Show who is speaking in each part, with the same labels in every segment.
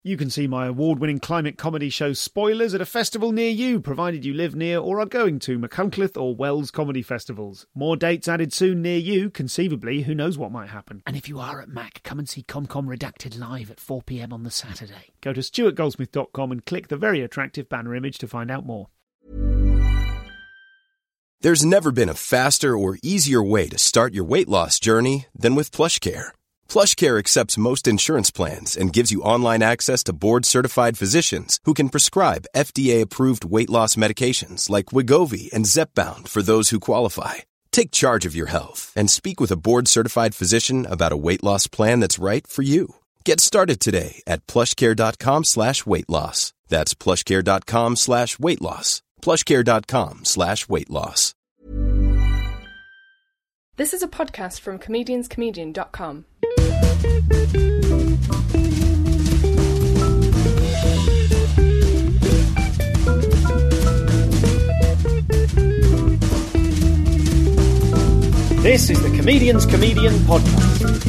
Speaker 1: You can see my award-winning climate comedy show Spoilers at a festival near you, provided you live near or are going to Machynlleth or Wells comedy festivals. More dates added soon near you, conceivably, who knows what might happen. And if you are at Mac, come and see ComCom Redacted live at 4 p.m. on the Saturday. Go to stuartgoldsmith.com and click the very attractive banner image to find out more.
Speaker 2: There's never been a faster or easier way to start your weight loss journey than with PlushCare. PlushCare accepts most insurance plans and gives you online access to board-certified physicians who can prescribe FDA-approved weight loss medications like Wegovy and Zepbound for those who qualify. Take charge of your health and speak with a board-certified physician about a weight loss plan that's right for you. Get started today at plushcare.com/weight-loss. That's plushcare.com/weight-loss. plushcare.com/weight-loss.
Speaker 3: This is a podcast from comedianscomedian.com.
Speaker 1: This is the Comedian's Comedian podcast.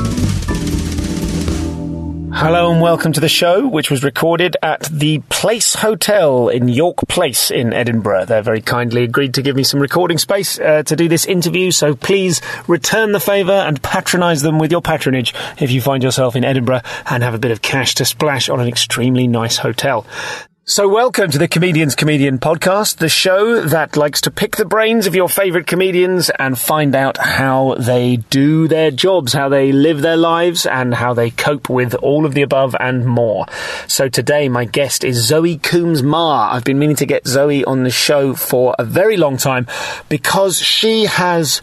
Speaker 1: Hello and welcome to the show, which was recorded at the Place Hotel in York Place in Edinburgh. They very kindly agreed to give me some recording space to do this interview, so please return the favour and patronise them with your patronage if you find yourself in Edinburgh and have a bit of cash to splash on an extremely nice hotel. So welcome to the Comedian's Comedian podcast, the show that likes to pick the brains of your favourite comedians and find out how they do their jobs, how they live their lives, and how they cope with all of the above and more. So today my guest is Zoe Coombs-Marr. I've been meaning to get Zoe on the show for a very long time because she has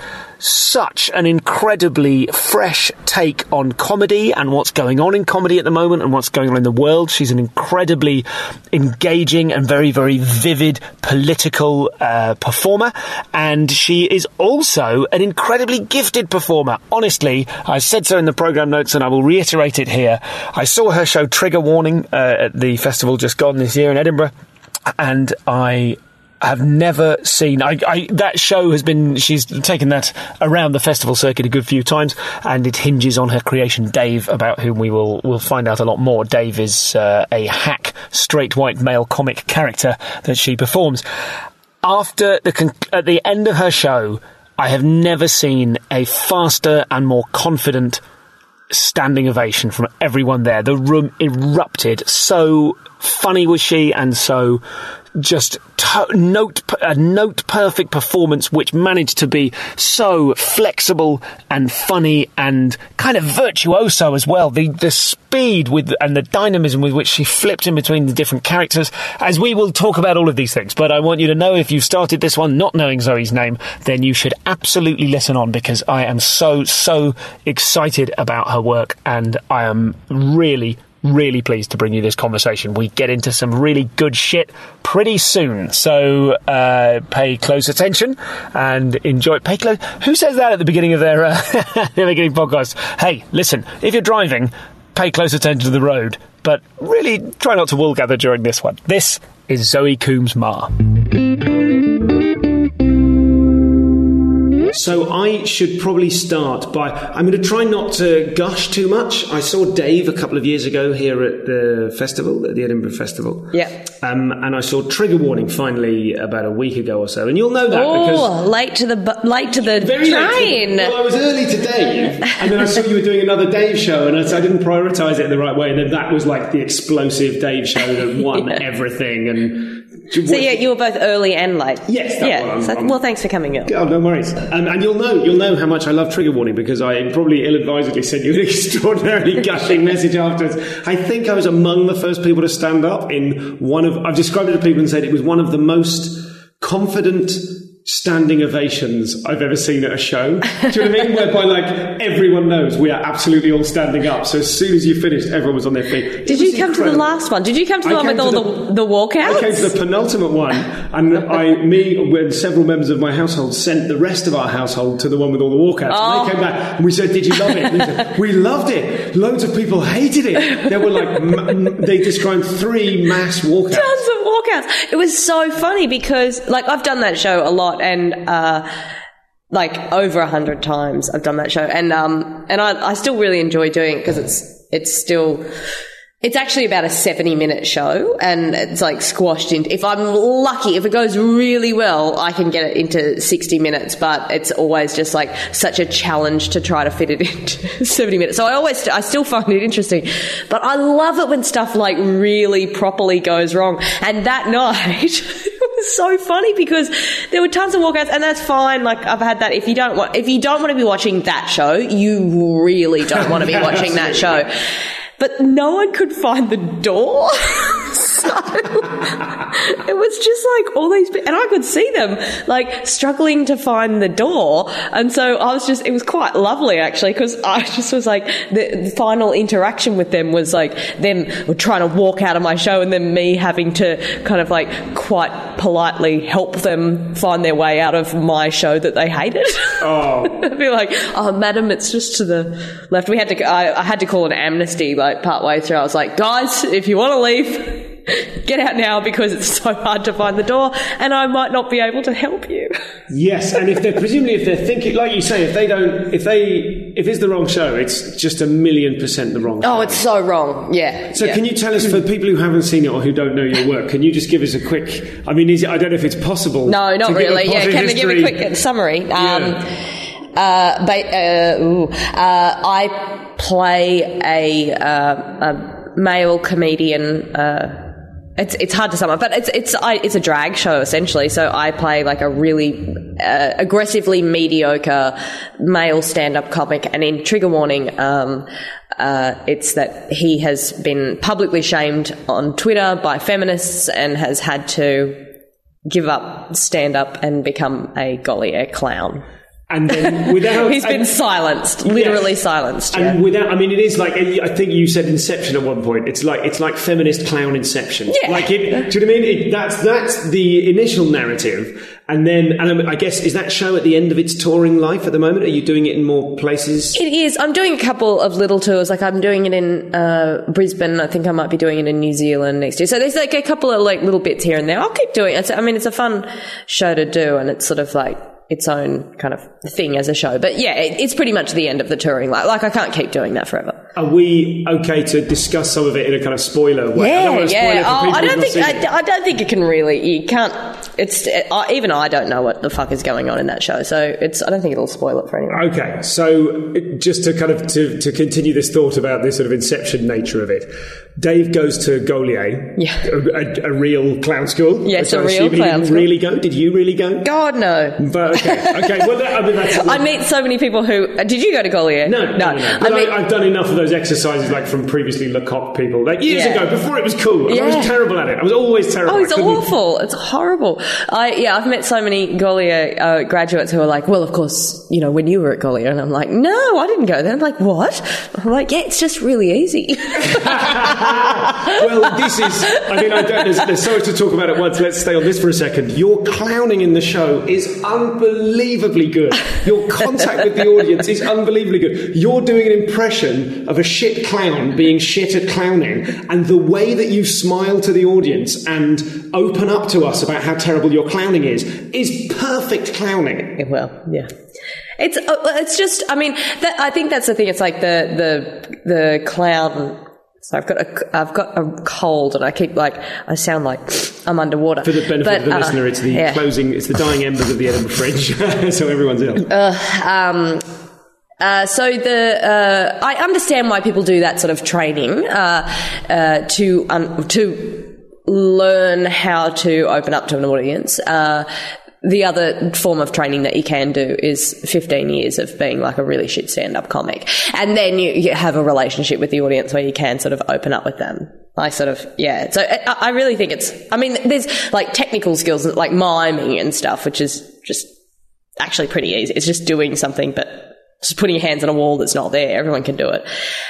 Speaker 1: such an incredibly fresh take on comedy and what's going on in comedy at the moment and what's going on in the world. She's an incredibly engaging and very, very vivid political performer, and she is also an incredibly gifted performer. Honestly, I said so in the programme notes and I will reiterate it here. I saw her show Trigger Warning at the festival just gone this year in Edinburgh, and I have never seen that show has been, she's taken that around the festival circuit a good few times, and it hinges on her creation Dave, about whom we'll find out a lot more. Dave is a hack straight white male comic character that she performs. At the end of her show, I have never seen a faster and more confident standing ovation from everyone there. The room erupted. So funny was she, and so just a note perfect performance, which managed to be so flexible and funny and kind of virtuoso as well. The speed and the dynamism with which she flipped in between the different characters, as we will talk about all of these things. But I want you to know, if you started this one not knowing Zoe's name, then you should absolutely listen on, because I am so excited about her work, and I am really pleased to bring you this conversation. We get into some really good shit pretty soon, so pay close attention and enjoy. Who says that at the beginning of their beginning podcast? Hey, listen, if you're driving, pay close attention to the road, but really try not to wool gather during this one. This is Zoe Coombs-Marr. So I should probably start by, I'm going to try not to gush too much. I saw Dave a couple of years ago here at the festival, at the Edinburgh Festival. Yeah. And I saw Trigger Warning finally about a week ago or so. And you'll know that because
Speaker 4: late to the train.
Speaker 1: Well, I was early to Dave, and then I saw you were doing another Dave show, and I didn't prioritise it in the right way. And then that was like the explosive Dave show that won everything. And
Speaker 4: so yeah, you were both early and late.
Speaker 1: Yes.
Speaker 4: Well, thanks for coming in.
Speaker 1: Oh, no worries. And you'll know how much I love Trigger Warning, because I probably ill-advisedly sent you an extraordinarily gushing message afterwards. I think I was among the first people to stand up in I've described it to people and said it was one of the most confident standing ovations I've ever seen at a show. Do you know what I mean? Whereby, like, everyone knows we are absolutely all standing up. So as soon as you finished, everyone was on their feet.
Speaker 4: Did you come to the last one? Did you come to the one with all the walkouts?
Speaker 1: I came to the penultimate one, and me and several members of my household sent the rest of our household to the one with all the walkouts. And they came back and we said, "Did you love it?" And they said, "We loved it. Loads of people hated it." There were they described 3 mass walkouts.
Speaker 4: Tons of walkouts. It was so funny because, like, I've done that show a lot, and over 100 times I've done that show, and I still really enjoy doing it because it's still It's actually about a 70-minute show, and it's like squashed into, if I'm lucky, if it goes really well, I can get it into 60 minutes, but it's always just like such a challenge to try to fit it into 70 minutes. So I still find it interesting, but I love it when stuff like really properly goes wrong. And that night, it was so funny because there were tons of walkouts, and that's fine. Like, I've had that. If you don't want to be watching that show, you really don't want to be watching that show. But no one could find the door. So it was just like all these people, and I could see them like struggling to find the door. And so it was quite lovely actually, because I just was like, the final interaction with them was like them trying to walk out of my show and then me having to kind of like quite politely help them find their way out of my show that they hated.
Speaker 1: Oh.
Speaker 4: I'd be like, oh, madam, it's just to the left. I had to call an amnesty like partway through. I was like, guys, if you want to leave, get out now, because it's so hard to find the door and I might not be able to help you.
Speaker 1: Yes, and if they're thinking, like you say, if it's the wrong show, it's just 1,000,000% the wrong show.
Speaker 4: Oh, it's so wrong. Yeah.
Speaker 1: So can you tell us, for people who haven't seen it or who don't know your work, can you just give us a quick, I mean, I don't know if it's possible.
Speaker 4: No, not really. Yeah, can I give a quick summary? I play a male comedian. It's hard to sum up, but it's a drag show essentially. So I play like a really aggressively mediocre male stand-up comic, and in trigger warning, it's that he has been publicly shamed on Twitter by feminists and has had to give up stand-up and become a Goliath clown.
Speaker 1: And then without...
Speaker 4: He's been silenced, literally silenced.
Speaker 1: And without... I mean, it is like... I think you said Inception at one point. It's like feminist clown Inception.
Speaker 4: Yeah.
Speaker 1: Like, do you know what I mean? That's the initial narrative. And then, I guess, is that show at the end of its touring life at the moment? Are you doing it in more places?
Speaker 4: It is. I'm doing a couple of little tours. Like, I'm doing it in Brisbane. I think I might be doing it in New Zealand next year. So there's like a couple of like little bits here and there. I'll keep doing it. I mean, it's a fun show to do, and it's sort of like its own kind of thing as a show. But yeah, it's pretty much the end of the touring. Like I can't keep doing that forever.
Speaker 1: Are we okay to discuss some of it in a kind of spoiler way?
Speaker 4: Yeah. I don't think it can really. You can't. It's even I don't know what the fuck is going on in that show. So I don't think it'll spoil it for anyone.
Speaker 1: Okay, so just to kind of to continue this thought about this sort of Inception nature of it. Dave goes to Goliath, a real clown school.
Speaker 4: Yes, a real clown school.
Speaker 1: Really go? Did you really go?
Speaker 4: God, no.
Speaker 1: But okay. Well, that's.
Speaker 4: I meet so many people who. Did you go to Goliath?
Speaker 1: No. But I've done enough of those exercises, like from previously Lecoq people, like years ago, before it was cool. I was terrible at it. I was always terrible.
Speaker 4: Oh, it's awful. It's horrible. I've met so many Goliath graduates who are like, well, of course, when you were at Goliath, and I'm like, no, I didn't go there. I'm like, what? I'm like, yeah, it's just really easy.
Speaker 1: Well, this is, there's so much to talk about at once. Let's stay on this for a second. Your clowning in the show is unbelievably good. Your contact with the audience is unbelievably good. You're doing an impression of a shit clown being shit at clowning, and the way that you smile to the audience and open up to us about how terrible your clowning is perfect clowning.
Speaker 4: Well, yeah. It's just, I think that's the thing. It's like the clown. So I've got a cold, and I sound like I'm underwater. For
Speaker 1: the benefit of the listener, it's the dying embers of the Edinburgh Fringe, so everyone's ill.
Speaker 4: I understand why people do that sort of training to learn how to open up to an audience. The other form of training that you can do is 15 years of being like a really shit stand-up comic. And then you have a relationship with the audience where you can sort of open up with them. So I really think there's like technical skills like miming and stuff, which is just actually pretty easy. It's just doing something, but just putting your hands on a wall that's not there. Everyone can do it.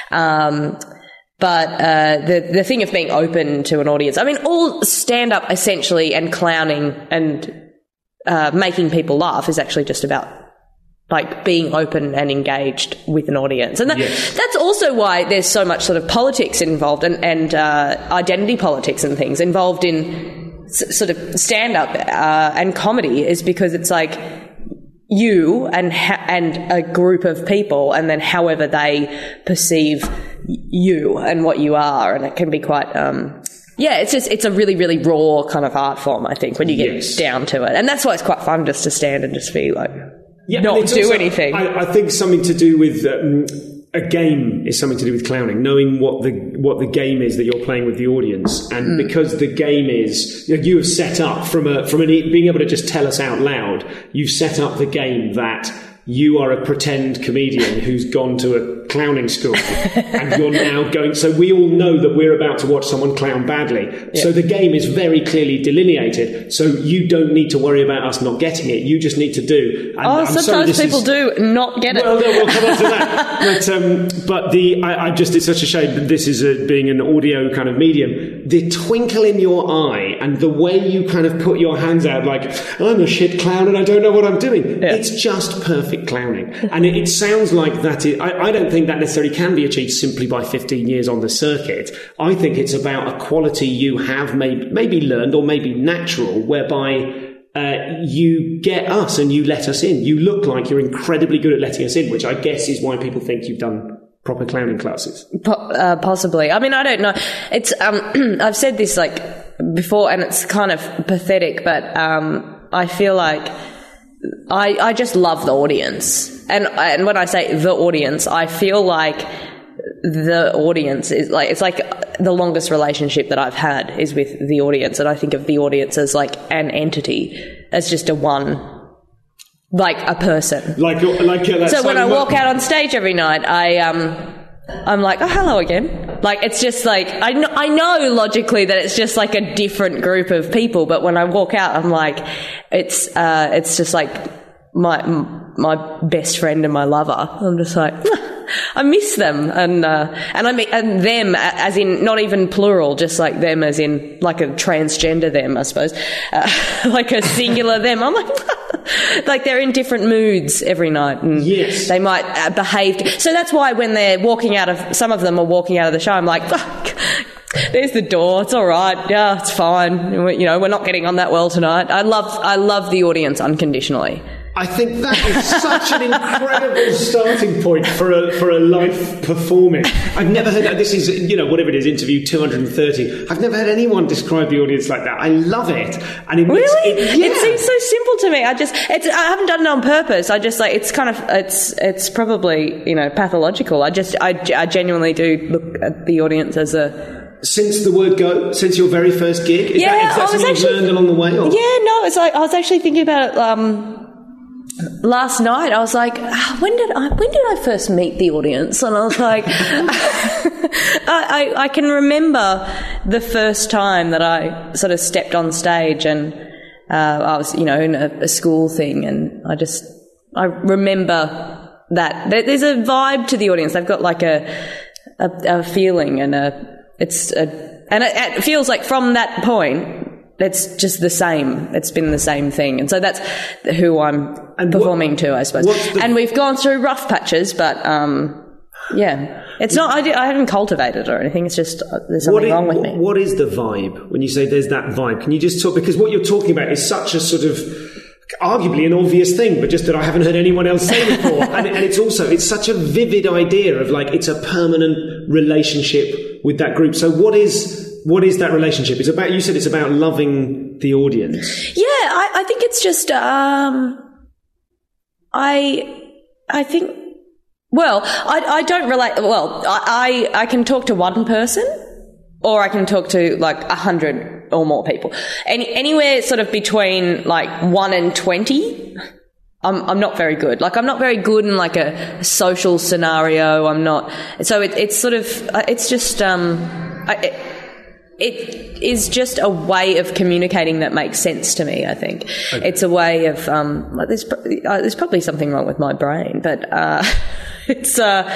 Speaker 4: But the thing of being open to an audience, all stand-up essentially and clowning and making people laugh is actually just about like being open and engaged with an audience. And that's also why there's so much sort of politics involved and identity politics and things involved in sort of stand-up and comedy, is because it's like you and a group of people, and then however they perceive you and what you are, and it can be quite it's a really, really raw kind of art form, I think, when you get down to it. And that's why it's quite fun just to stand and just be like, not do also, anything.
Speaker 1: I think something to do with a game is something to do with clowning, knowing what the game is that you're playing with the audience. And because the game is, you have set up from being able to just tell us out loud, you've set up the game that you are a pretend comedian who's gone to a clowning school and you're now going, so we all know that we're about to watch someone clown badly. Yeah. So the game is very clearly delineated, so you don't need to worry about us not getting it. You just need to do. And
Speaker 4: sometimes people do not get it.
Speaker 1: Well, no, we'll come on to that. But it's such a shame that this is being an audio kind of medium. The twinkle in your eye and the way you kind of put your hands out like, I'm a shit clown and I don't know what I'm doing. Yeah. It's just perfect clowning. And it sounds like that I don't think that necessarily can be achieved simply by 15 years on the circuit. I think it's about a quality you have maybe learned or maybe natural, whereby you get us and you let us in. You look like you're incredibly good at letting us in, which I guess is why people think you've done proper clowning classes.
Speaker 4: Possibly. I mean, I don't know. It's I've said this like before, and it's kind of pathetic, but I feel like I just love the audience. And when I say the audience, I feel like the audience is like, it's like the longest relationship that I've had is with the audience. And I think of the audience as like an entity, as just a person.
Speaker 1: So
Speaker 4: when I walk out on stage every night, I'm like, oh, hello again. Like, it's just like, I know logically that it's just like a different group of people, but when I walk out, I'm like, it's just like my best friend and my lover. I'm just like, I miss them. And I mean, and them as in not even plural, just like them as in like a transgender them, I suppose, like a singular them. I'm like they're in different moods every night, and they might behave. So that's why when they're walking out some of them are walking out of the show, I'm like, there's the door. It's all right. Yeah, it's fine. We're not getting on that well tonight. I love the audience unconditionally.
Speaker 1: I think that is such an incredible starting point for a live performing. I've never heard that. This is, whatever it is, interview 230. I've never heard anyone describe the audience like that. I love it. And
Speaker 4: it seems so simple to me. I haven't done it on purpose. I just like, it's kind of, it's probably, pathological. I genuinely do look at the audience as
Speaker 1: since the word go, since your very first gig? Is that something you've learned along the way? Or?
Speaker 4: Yeah, no, it's like, I was actually thinking about it, last night. I was like, when did I first meet the audience? And I was like, I can remember the first time that I sort of stepped on stage, and I was, in a school thing, and I remember that there's a vibe to the audience. They've got like a feeling, and it feels like from that point, it's just the same. It's been the same thing. And so that's who I'm performing to, I suppose. And we've gone through rough patches, but, it's not, I haven't cultivated or anything. It's just, there's something wrong with me.
Speaker 1: What is the vibe when you say there's that vibe? Can you just talk, because what you're talking about is such a sort of, arguably an obvious thing, but just that I haven't heard anyone else say before. and it's such a vivid idea of like, it's a permanent relationship with that group. So what is that relationship? You said it's about loving the audience.
Speaker 4: Yeah, I think it's just, I think, well, I don't relate, well, I can talk to one person, or I can talk to like 100 or more people. Anywhere sort of between like 1 and 20, I'm not very good. Like, I'm not very good in like a social scenario. I'm not. So it's sort of, it's just, it is just a way of communicating that makes sense to me, I think. Okay. It's a way of, there's probably something wrong with my brain, but, it's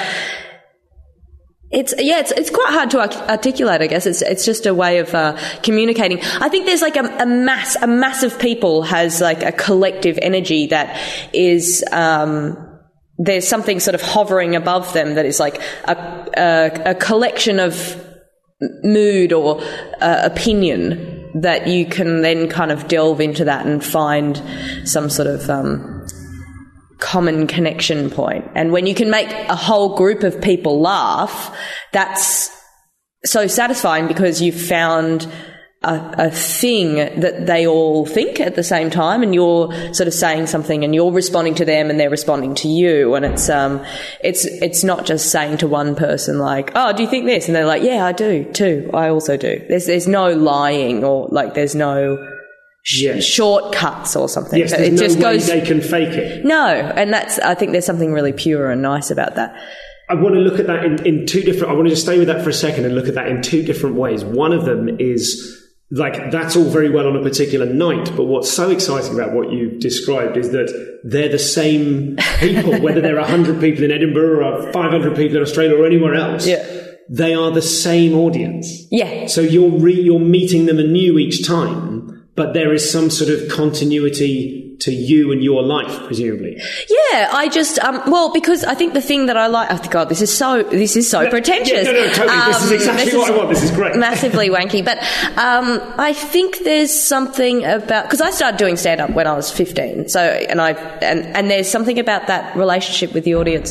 Speaker 4: quite hard to articulate, I guess. It's just a way of communicating. I think there's like a mass of people has like a collective energy that is, there's something sort of hovering above them that is like a collection of mood or opinion that you can then kind of delve into that and find some sort of common connection point. And when you can make a whole group of people laugh, that's so satisfying because you've found a thing that they all think at the same time, and you're sort of saying something and you're responding to them and they're responding to you. And it's not just saying to one person like, oh, do you think this? And they're like, yeah, I do too. I also do. There's no lying or like there's no shortcuts or something.
Speaker 1: Yes, there's
Speaker 4: it
Speaker 1: no
Speaker 4: just
Speaker 1: way
Speaker 4: goes,
Speaker 1: they can fake it.
Speaker 4: No. And I think there's something really pure and nice about that.
Speaker 1: I want to look at that in two different, I want to just stay with that for a second and look at that in two different ways. One of them is, like, that's all very well on a particular night, but what's so exciting about what you've described is that they're the same people, whether there are 100 people in Edinburgh or 500 people in Australia or anywhere else.
Speaker 4: Yeah.
Speaker 1: They are the same audience.
Speaker 4: Yeah.
Speaker 1: So you're meeting them anew each time, but there is some sort of continuity to you and your life, presumably.
Speaker 4: Yeah, I just because I think the thing that I like. Oh God, this is so pretentious.
Speaker 1: Yeah, no, totally. This is exactly what I want. This is great.
Speaker 4: Massively wanky, but I think there's something about, because I started doing stand up when I was 15. So and there's something about that relationship with the audience.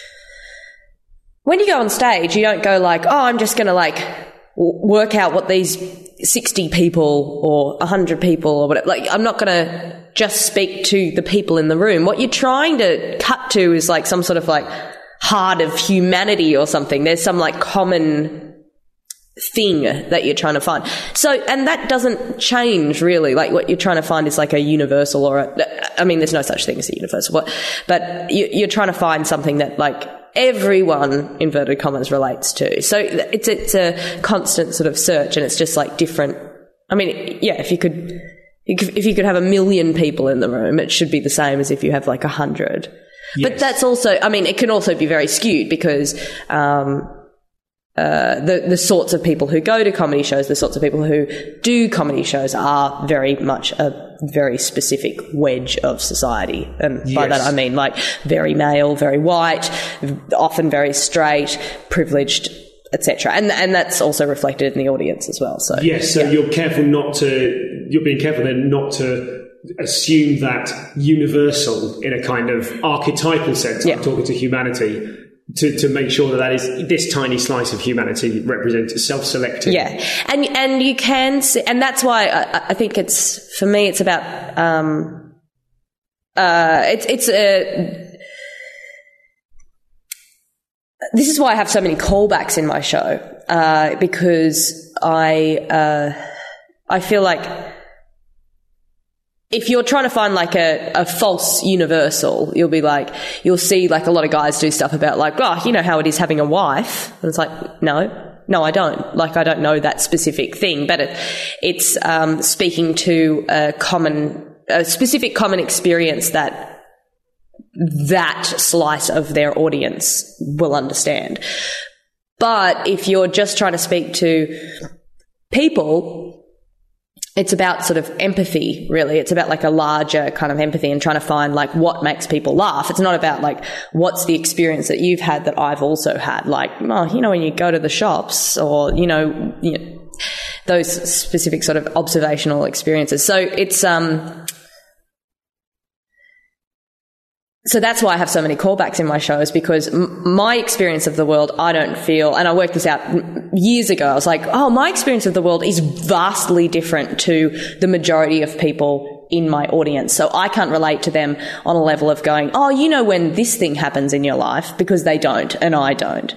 Speaker 4: When you go on stage, you don't go like, oh, I'm just going to like work out what these 60 people or 100 people or whatever. Like, I'm not going to just speak to the people in the room. What you're trying to cut to is like some sort of like heart of humanity or something. There's some like common thing that you're trying to find. So, and that doesn't change really. Like what you're trying to find is like a universal I mean, there's no such thing as a universal, but you're trying to find something that like everyone, inverted commas, relates to. So it's a constant sort of search, and it's just like different. I mean, yeah, if you could have 1 million people in the room, it should be the same as if you have like 100. Yes. But that's also, I mean, it can also be very skewed because the sorts of people who go to comedy shows, the sorts of people who do comedy shows are very much a very specific wedge of society. And by that I mean like very male, very white, often very straight, privileged, etc. And that's also reflected in the audience as well. So
Speaker 1: yes, so you're being careful then not to assume that universal in a kind of archetypal sense. I'm talking to humanity. To make sure that is this tiny slice of humanity represents self-selecting. Yeah,
Speaker 4: and you can see, and that's why I think it's, for me, it's about this is why I have so many callbacks in my show, because I feel like if you're trying to find like a false universal, you'll see like a lot of guys do stuff about like, oh, you know how it is having a wife. And it's like, no, I don't. Like, I don't know that specific thing, but it's speaking to a specific common experience that slice of their audience will understand. But if you're just trying to speak to people, it's about sort of empathy, really. It's about like a larger kind of empathy and trying to find like what makes people laugh. It's not about like what's the experience that you've had that I've also had. Like, oh, you know, when you go to the shops or, you know those specific sort of observational experiences. So it's so that's why I have so many callbacks in my shows, because my experience of the world, I don't feel, and I worked this out years ago, I was like, oh, my experience of the world is vastly different to the majority of people in my audience. So I can't relate to them on a level of going, oh, you know when this thing happens in your life, because they don't and I don't.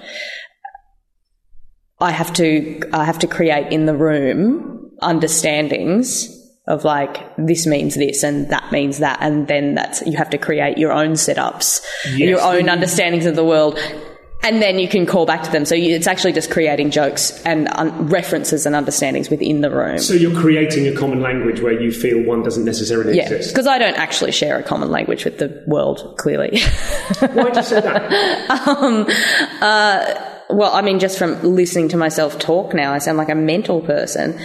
Speaker 4: I have to create in the room understandings of like, this means this and that means that, and then you have to create your own setups, your own understandings of the world, and then you can call back to them. So it's actually just creating jokes and references and understandings within the room.
Speaker 1: So you're creating a common language where you feel one doesn't necessarily exist.
Speaker 4: Because I don't actually share a common language with the world, clearly.
Speaker 1: Why'd you say that?
Speaker 4: Well, I mean, just from listening to myself talk now, I sound like a mental person.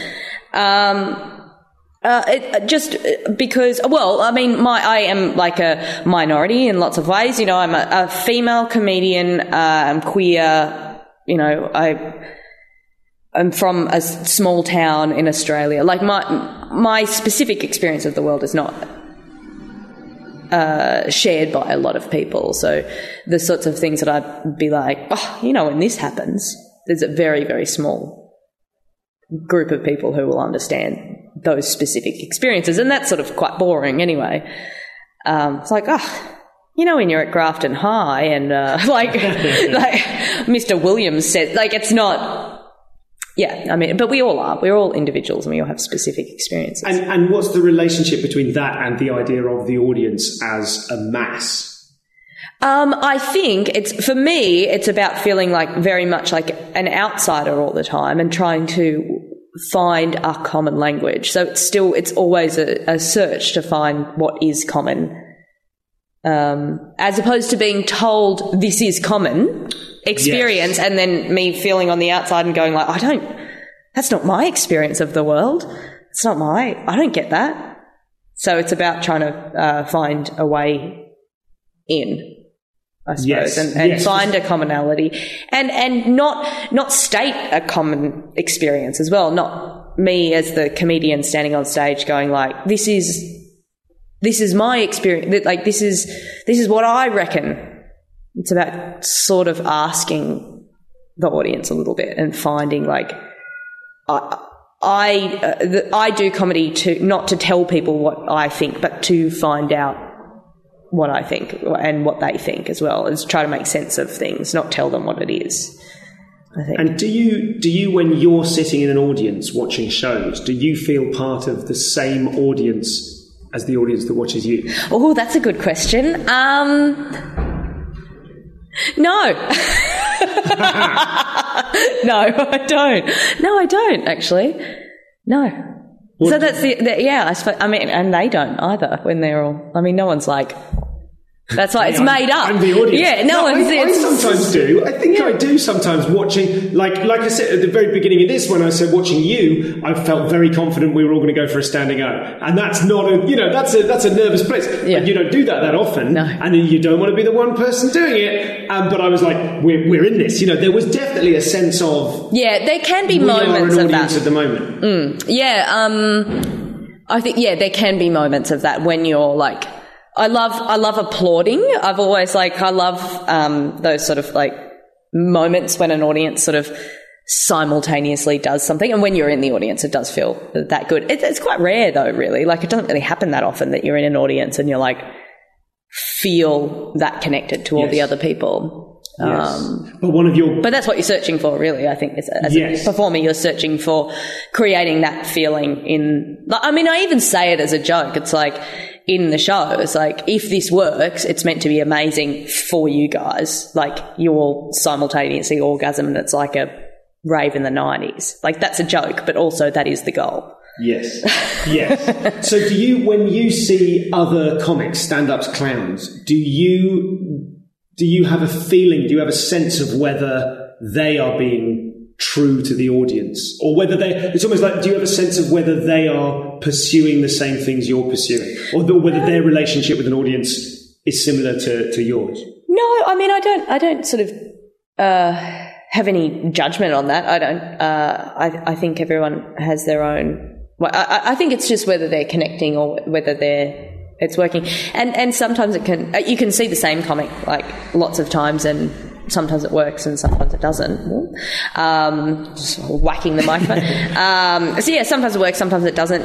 Speaker 4: Just because, well, I mean, I am like a minority in lots of ways. You know, I'm a female comedian. I'm queer. You know, I'm from a small town in Australia. Like my specific experience of the world is not shared by a lot of people. So the sorts of things that I'd be like, when this happens, there's a very, very small group of people who will understand those specific experiences, and that's sort of quite boring anyway. It's like, when you're at Grafton High and like Mr. Williams said, like, it's not. Yeah, I mean, but we all are. We're all individuals and we all have specific experiences.
Speaker 5: And what's the relationship between that and the idea of the audience as a mass?
Speaker 4: I think for me, it's about feeling like very much like an outsider all the time and trying to find a common language. So it's always a search to find what is common, as opposed to being told this is common experience, yes. And then me feeling on the outside and going like, that's not my experience of the world. It's not I don't get that. So it's about trying to find a way in, I suppose, yes. and find a commonality and not state a common experience as well. Not me as the comedian standing on stage going like, this is my experience. Like, this is what I reckon. It's about sort of asking the audience a little bit and finding like, I do comedy not to tell people what I think, but to find out what I think and what they think as well, is try to make sense of things, not tell them what it is, I think.
Speaker 5: And do you when you're sitting in an audience watching shows, do you feel part of the same audience as the audience that watches you?
Speaker 4: Oh, that's a good question. No. No, I don't. No, I don't, actually. No. So that's I suppose, I mean, and they don't either when they're all, I mean, no one's like, that's why it's made up.
Speaker 5: I'm the audience.
Speaker 4: Yeah,
Speaker 5: I sometimes do. I think I do sometimes watching, like I said at the very beginning of this, when I said watching you, I felt very confident we were all going to go for a standing O. And that's not that's a nervous place. Yeah. But you don't do that often.
Speaker 4: No.
Speaker 5: And you don't want to be the one person doing it. But I was like, we're in this. There was definitely a sense of...
Speaker 4: Yeah, there can be moments of that.
Speaker 5: At the moment.
Speaker 4: I think, there can be moments of that when you're like... I love applauding. I've always I love those sort of like moments when an audience sort of simultaneously does something, and when you're in the audience it does feel that good. It's quite rare though, really. Like, it doesn't really happen that often that you're in an audience and you're like feel that connected to all the other people.
Speaker 5: Yes.
Speaker 4: But that's what you're searching for, really. I think as a performer, you're searching for creating that feeling in. I mean, I even say it as a joke. It's like, in the show, it's like, if this works, it's meant to be amazing for you guys. Like, you all simultaneously orgasm and it's like a rave in the 90s. Like, that's a joke, but also that is the goal.
Speaker 5: Yes. Yes. So do you, when you see other comics, stand-ups, clowns, do you have a feeling, do you have a sense of whether they are being true to the audience, or whether it's almost like, do you have a sense of whether they are pursuing the same things you're pursuing, or whether their relationship with an audience is similar to yours?
Speaker 4: No, I mean, I don't sort of have any judgment on that. I don't. I think everyone has their own. Well, I think it's just whether they're connecting or whether it's working, and sometimes you can see the same comic like lots of times, and sometimes it works and sometimes it doesn't. Just whacking the microphone. So sometimes it works, sometimes it doesn't.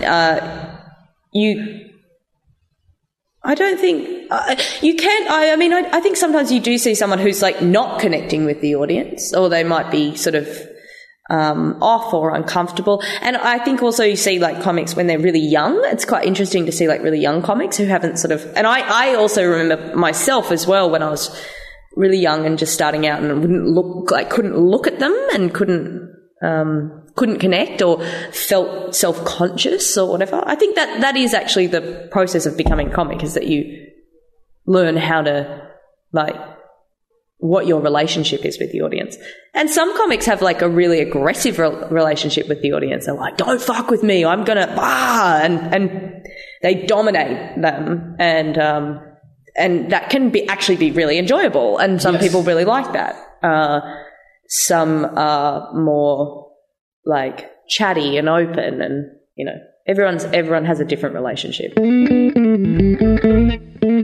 Speaker 4: I don't think you can. I mean, I think sometimes you do see someone who's like not connecting with the audience, or they might be sort of off or uncomfortable. And I think also you see like comics when they're really young. It's quite interesting to see like really young comics who haven't sort of. And I also remember myself as well when I was really young and just starting out, and couldn't look at them and couldn't connect or felt self-conscious or whatever. I think that is actually the process of becoming a comic, is that you learn how to, like, what your relationship is with the audience. And some comics have like a really aggressive relationship with the audience. They're like, don't fuck with me, I'm gonna and they dominate them, and that can actually be really enjoyable, and some people really like that. Some are more like chatty and open, and everyone has a different relationship.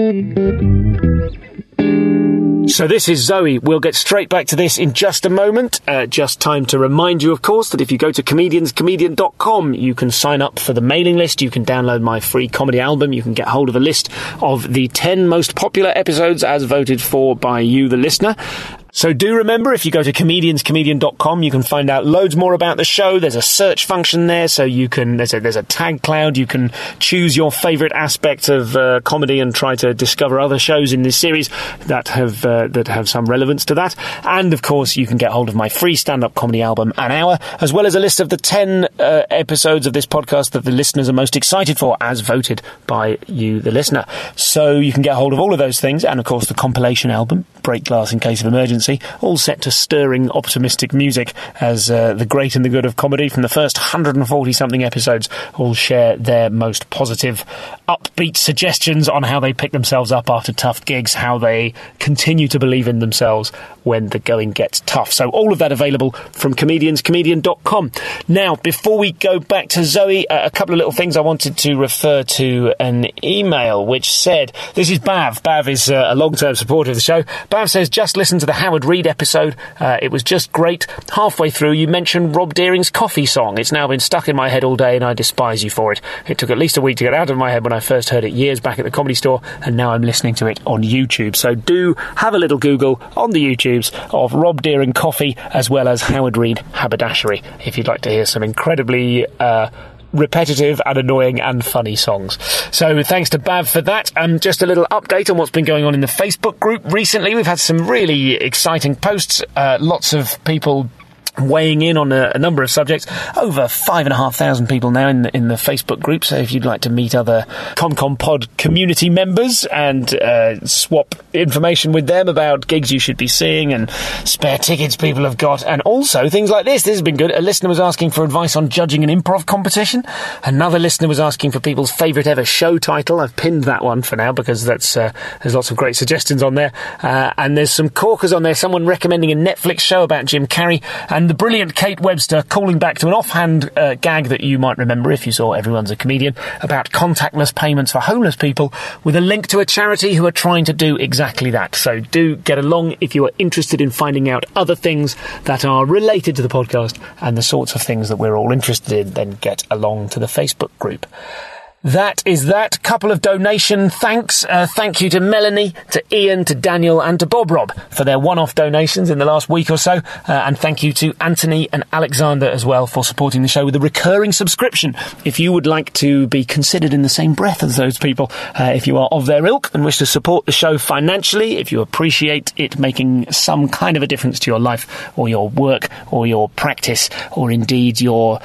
Speaker 1: So this is Zoe. We'll get straight back to this in just a moment. Just time to remind you, of course, that if you go to comedianscomedian.com, you can sign up for the mailing list. You can download my free comedy album. You can get hold of a list of the 10 most popular episodes as voted for by you, the listener. So do remember, if you go to comedianscomedian.com, you can find out loads more about the show. There's a search function there, so you can, there's a tag cloud. You can choose your favourite aspect of comedy and try to discover other shows in this series that have some relevance to that. And of course, you can get hold of my free stand-up comedy album, An Hour, as well as a list of the 10 episodes of this podcast that the listeners are most excited for, as voted by you, the listener. So you can get hold of all of those things, and of course the compilation album, Break Glass in Case of Emergency, all set to stirring, optimistic music as the great and the good of comedy from the first 140-something episodes all share their most positive, upbeat suggestions on how they pick themselves up after tough gigs, how they continue to believe in themselves when the going gets tough. So all of that available from comedianscomedian.com. Now, before we go back to Zoe, a couple of little things I wanted to refer to an email which said, this is Bav. Bav is a long-term supporter of the show. Bav says, just listen to the Howard Reid episode. It was just great. Halfway through, you mentioned Rob Deering's Coffee song. It's now been stuck in my head all day and I despise you for it. It took at least a week to get out of my head when I first heard it years back at the Comedy Store, and now I'm listening to it on YouTube. So do have a little Google on the YouTubes of Rob Deering Coffee as well as Howard Reid Haberdashery if you'd like to hear some incredibly repetitive and annoying and funny songs. So thanks to Bav for that. Just a little update on what's been going on in the Facebook group recently. We've had some really exciting posts, lots of people weighing in on a number of subjects. Over 5,500 people now in the Facebook group, so if you'd like to meet other ComCom Pod community members and swap information with them about gigs you should be seeing and spare tickets people have got, and also things like this has been good. A listener was asking for advice on judging an improv competition. Another listener was asking for people's favourite ever show title. I've pinned that one for now because that's there's lots of great suggestions on there, and there's some corkers on there. Someone recommending a Netflix show about Jim Carrey, and the brilliant Kate Webster calling back to an offhand gag that you might remember if you saw Everyone's a Comedian about contactless payments for homeless people, with a link to a charity who are trying to do exactly that. So do get along if you are interested in finding out other things that are related to the podcast and the sorts of things that we're all interested in, then get along to the Facebook group. That is that. Couple of donation thanks. Thank you to Melanie, to Ian, to Daniel and to Bob Rob for their one-off donations in the last week or so. And thank you to Anthony and Alexander as well for supporting the show with a recurring subscription. If you would like to be considered in the same breath as those people, if you are of their ilk and wish to support the show financially, if you appreciate it making some kind of a difference to your life or your work or your practice or indeed your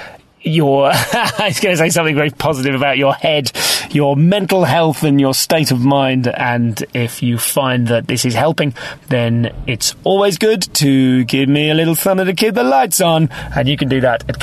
Speaker 1: I was going to say something very positive about your head, your mental health and your state of mind, and if you find that this is helping, then it's always good to give me a little something to keep the lights on, and you can do that at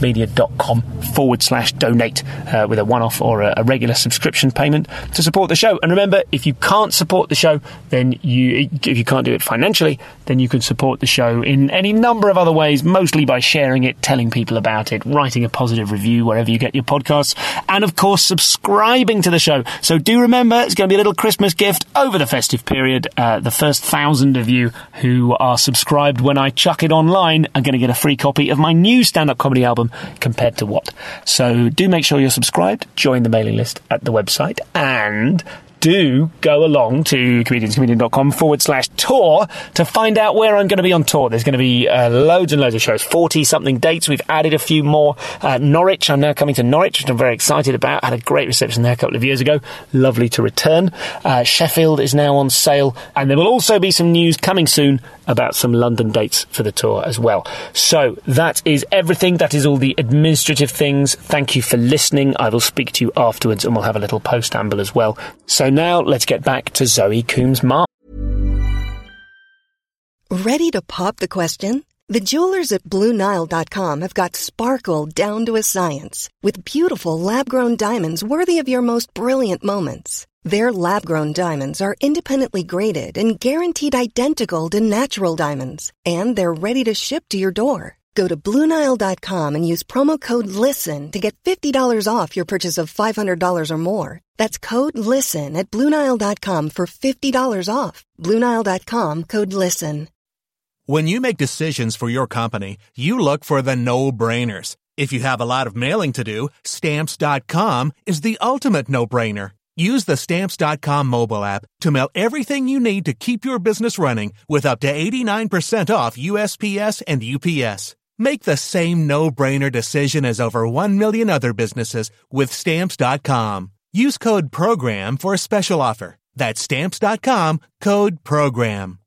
Speaker 1: comedianscomedian.com/donate with a one-off or a regular subscription payment to support the show. And remember, if you can't support the show, then if you can't do it financially, then you can support the show in any number of other ways, mostly by sharing it, telling people about it, writing a positive review wherever you get your podcasts, and of course subscribing to the show. So do remember, it's going to be a little Christmas gift over the festive period. The first 1,000 of you who are subscribed when I chuck it online are going to get a free copy of my new stand-up comedy album, Compared to What. So do make sure you're subscribed, join the mailing list at the website, and do go along to comedianscomedian.com/tour to find out where I'm going to be on tour. There's going to be loads and loads of shows, 40-something dates. We've added a few more. Norwich, I'm now coming to Norwich, which I'm very excited about. Had a great reception there a couple of years ago. Lovely to return. Sheffield is now on sale, and there will also be some news coming soon about some London dates for the tour as well. So that is everything. That is all the administrative things. Thank you for listening. I will speak to you afterwards, and we'll have a little post-amble as well. So now let's get back to Zoe Coombs-Martin.
Speaker 6: Ready to pop the question? The jewelers at BlueNile.com have got sparkle down to a science with beautiful lab-grown diamonds worthy of your most brilliant moments. Their lab-grown diamonds are independently graded and guaranteed identical to natural diamonds, and they're ready to ship to your door. Go to BlueNile.com and use promo code LISTEN to get $50 off your purchase of $500 or more. That's code LISTEN at BlueNile.com for $50 off. BlueNile.com, code LISTEN.
Speaker 7: When you make decisions for your company, you look for the no-brainers. If you have a lot of mailing to do, Stamps.com is the ultimate no-brainer. Use the Stamps.com mobile app to mail everything you need to keep your business running with up to 89% off USPS and UPS. Make the same no-brainer decision as over 1 million other businesses with Stamps.com. Use code PROGRAM for a special offer. That's Stamps.com, code PROGRAM.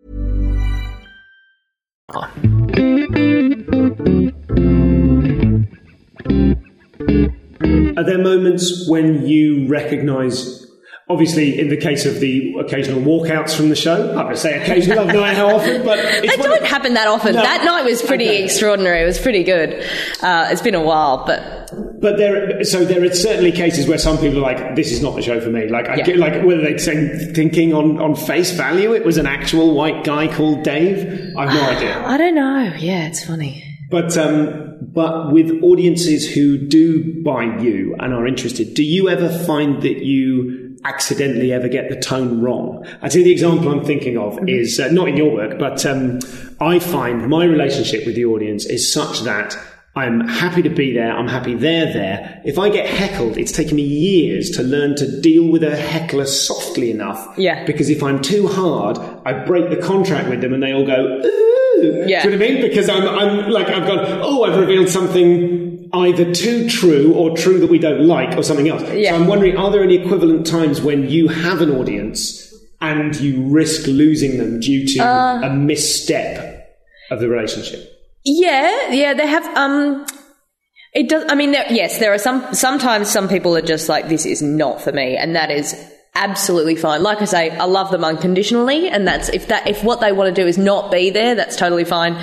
Speaker 5: Are there moments when you recognise, obviously in the case of the occasional walkouts from the show, I'm going to say occasional, I don't know how often, but
Speaker 4: they don't happen that often. No. That night was pretty extraordinary. It was pretty good. It's been a while, but there are certainly cases where some people are like, this is not the show for me. Like, I get, like, whether they're thinking on face value it was an actual white guy called Dave. I have no idea. I don't know. Yeah, it's funny.
Speaker 5: But with audiences who do buy you and are interested, do you ever find that you accidentally ever get the tone wrong? I think the example I'm thinking of is not in your work, but I find my relationship with the audience is such that I'm happy to be there. I'm happy they're there. If I get heckled, it's taken me years to learn to deal with a heckler softly enough.
Speaker 4: Yeah.
Speaker 5: Because if I'm too hard, I break the contract with them and they all go, ooh.
Speaker 4: Yeah.
Speaker 5: Do you know what I mean? Because I'm like, I've gone, I've revealed something either too true or true that we don't like or something else.
Speaker 4: Yeah.
Speaker 5: So I'm wondering, are there any equivalent times when you have an audience and you risk losing them due to a misstep of the relationship?
Speaker 4: Yeah, they have. It does. I mean, there are sometimes some people are just like, this is not for me, and that is absolutely fine. Like I say, I love them unconditionally, and that's if what they want to do is not be there, that's totally fine.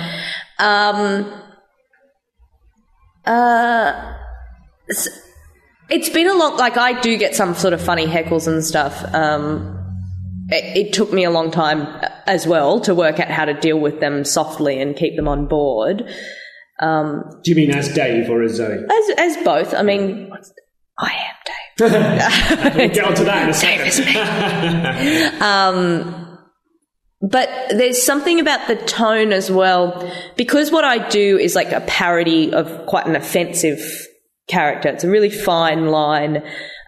Speaker 4: It's been a long. Like, I do get some sort of funny heckles and stuff. It took me a long time as well to work out how to deal with them softly and keep them on board.
Speaker 5: Do you mean as Dave or as Zoe?
Speaker 4: As both. I mean, I am Dave.
Speaker 5: We'll get onto that in a second.
Speaker 4: Dave is me. But there's something about the tone as well, because what I do is like a parody of quite an offensive character. It's a really fine line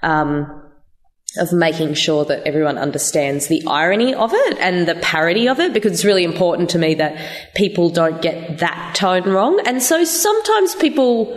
Speaker 4: of making sure that everyone understands the irony of it and the parody of it, because it's really important to me that people don't get that tone wrong. And so sometimes people,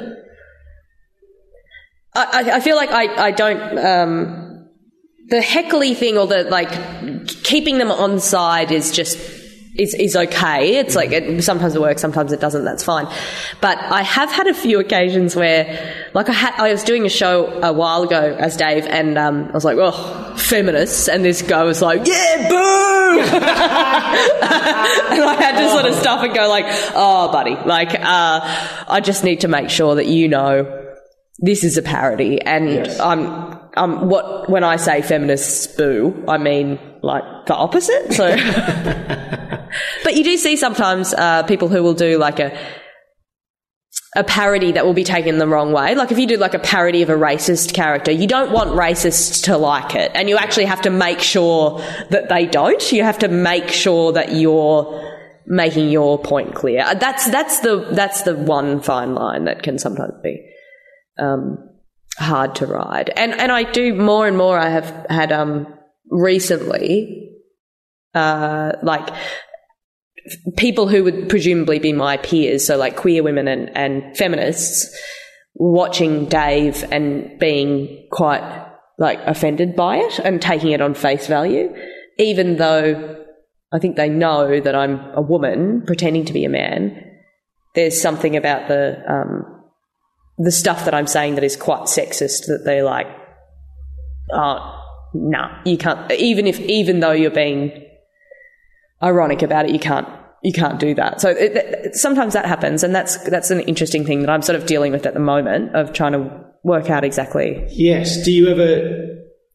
Speaker 4: I feel like I don't, the heckly thing or the like keeping them on side is just, is okay. It's like sometimes it works, sometimes it doesn't. That's fine. But I have had a few occasions where, like, I was doing a show a while ago as Dave, and I was like, feminists, and this guy was like, yeah, boo! And I had to sort of stop and go like, oh, buddy, like, I just need to make sure that you know this is a parody, and yes. When I say feminists boo, I mean like the opposite. So, but you do see sometimes people who will do like a parody that will be taken the wrong way. Like if you do like a parody of a racist character, you don't want racists to like it, and you actually have to make sure that they don't. You have to make sure that you're making your point clear. That's the one fine line that can sometimes be hard to ride. And I do more and more. I have had recently like people who would presumably be my peers, so like queer women and feminists, watching Dave and being quite like offended by it and taking it on face value, even though I think they know that I'm a woman pretending to be a man. There's something about the stuff that I'm saying that is quite sexist that they're like, oh, no, you can't. Even though you're being ironic about it, you can't do that. So sometimes that happens, and that's an interesting thing that I'm sort of dealing with at the moment, of trying to work out exactly.
Speaker 5: Yes. Do you ever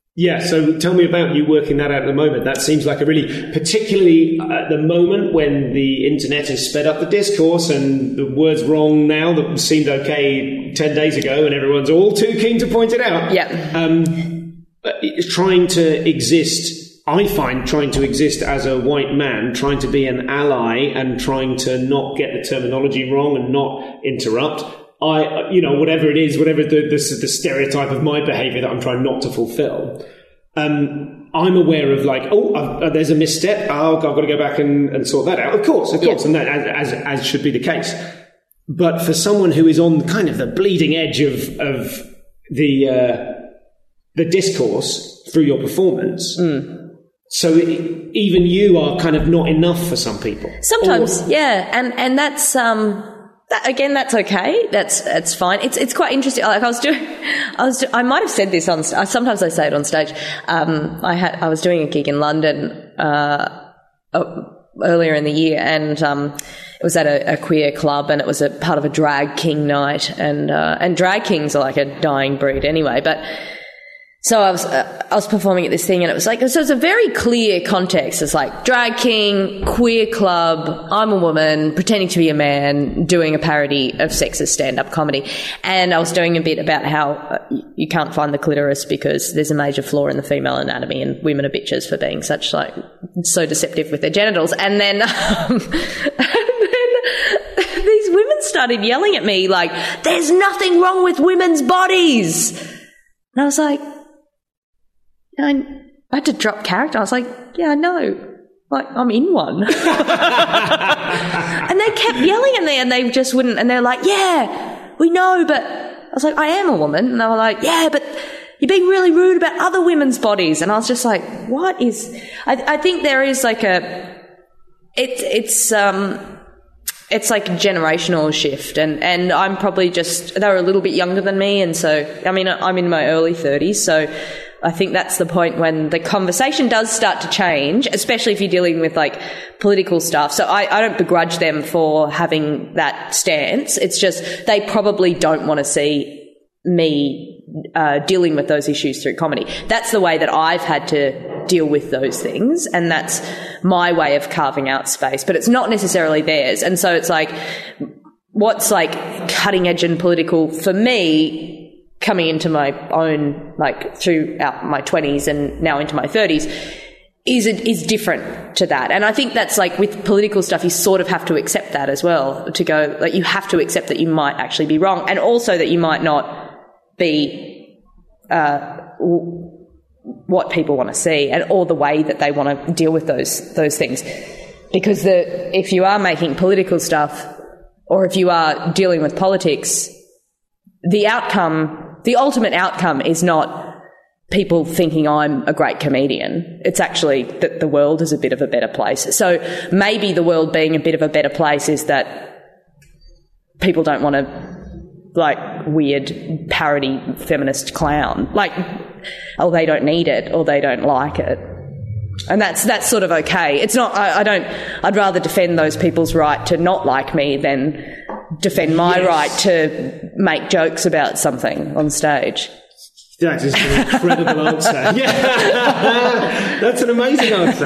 Speaker 5: Yeah, so tell me about you working that out at the moment. That seems like a really, particularly at the moment when the internet has sped up the discourse and the word's wrong now that seemed okay 10 days ago and everyone's all too keen to point it out.
Speaker 4: Yeah.
Speaker 5: Trying to exist, I find trying to exist as a white man, trying to be an ally and trying to not get the terminology wrong and not interrupt. Whatever it is, whatever the stereotype of my behaviour that I'm trying not to fulfil, I'm aware of there's a misstep. I've got to go back and sort that out. Of course, and that as should be the case. But for someone who is on kind of the bleeding edge of the discourse through your performance, so even you are kind of not enough for some people.
Speaker 4: Sometimes, and that's. Again, that's okay. That's fine. It's quite interesting. Like I might have said this on. Sometimes I say it on stage. I was doing a gig in London earlier in the year, and it was at a queer club, and it was a part of a drag king night, and drag kings are like a dying breed anyway. But so I was performing at this thing, and it was like, so it's a very clear context. It's like drag king, queer club, I'm a woman pretending to be a man, doing a parody of sexist stand-up comedy. And I was doing a bit about how you can't find the clitoris because there's a major flaw in the female anatomy, and women are bitches for being such so deceptive with their genitals. And then these women started yelling at me like, "There's nothing wrong with women's bodies." And I was like, I had to drop character. I was like, yeah, I know. Like, I'm in one. And they kept yelling at me, and they just wouldn't. And they're like, yeah, we know, but I was like, I am a woman. And they were like, yeah, but you're being really rude about other women's bodies. And I was just like, what is... I think there is like it's like a generational shift, and I'm probably they're a little bit younger than me, and so, I mean, I'm in my early 30s, so I think that's the point when the conversation does start to change, especially if you're dealing with like political stuff. So I don't begrudge them for having that stance. It's just they probably don't want to see me dealing with those issues through comedy. That's the way that I've had to deal with those things, and that's my way of carving out space, but it's not necessarily theirs. And so it's like, what's like cutting edge and political for me coming into my own, like throughout my 20s and now into my 30s, is different to that. And I think that's like with political stuff, you sort of have to accept that as well, to go, like, you have to accept that you might actually be wrong, and also that you might not be what people want to see, or the way that they want to deal with those things. Because if you are making political stuff, or if you are dealing with politics, the ultimate outcome is not people thinking I'm a great comedian. It's actually that the world is a bit of a better place. So maybe the world being a bit of a better place is that people don't want to, like, weird parody feminist clown. Like, oh, they don't need it, or they don't like it. And that's sort of okay. It's not, I'd rather defend those people's right to not like me than defend my right to make jokes about something on stage.
Speaker 5: That is an incredible answer. Yeah, that's an amazing answer.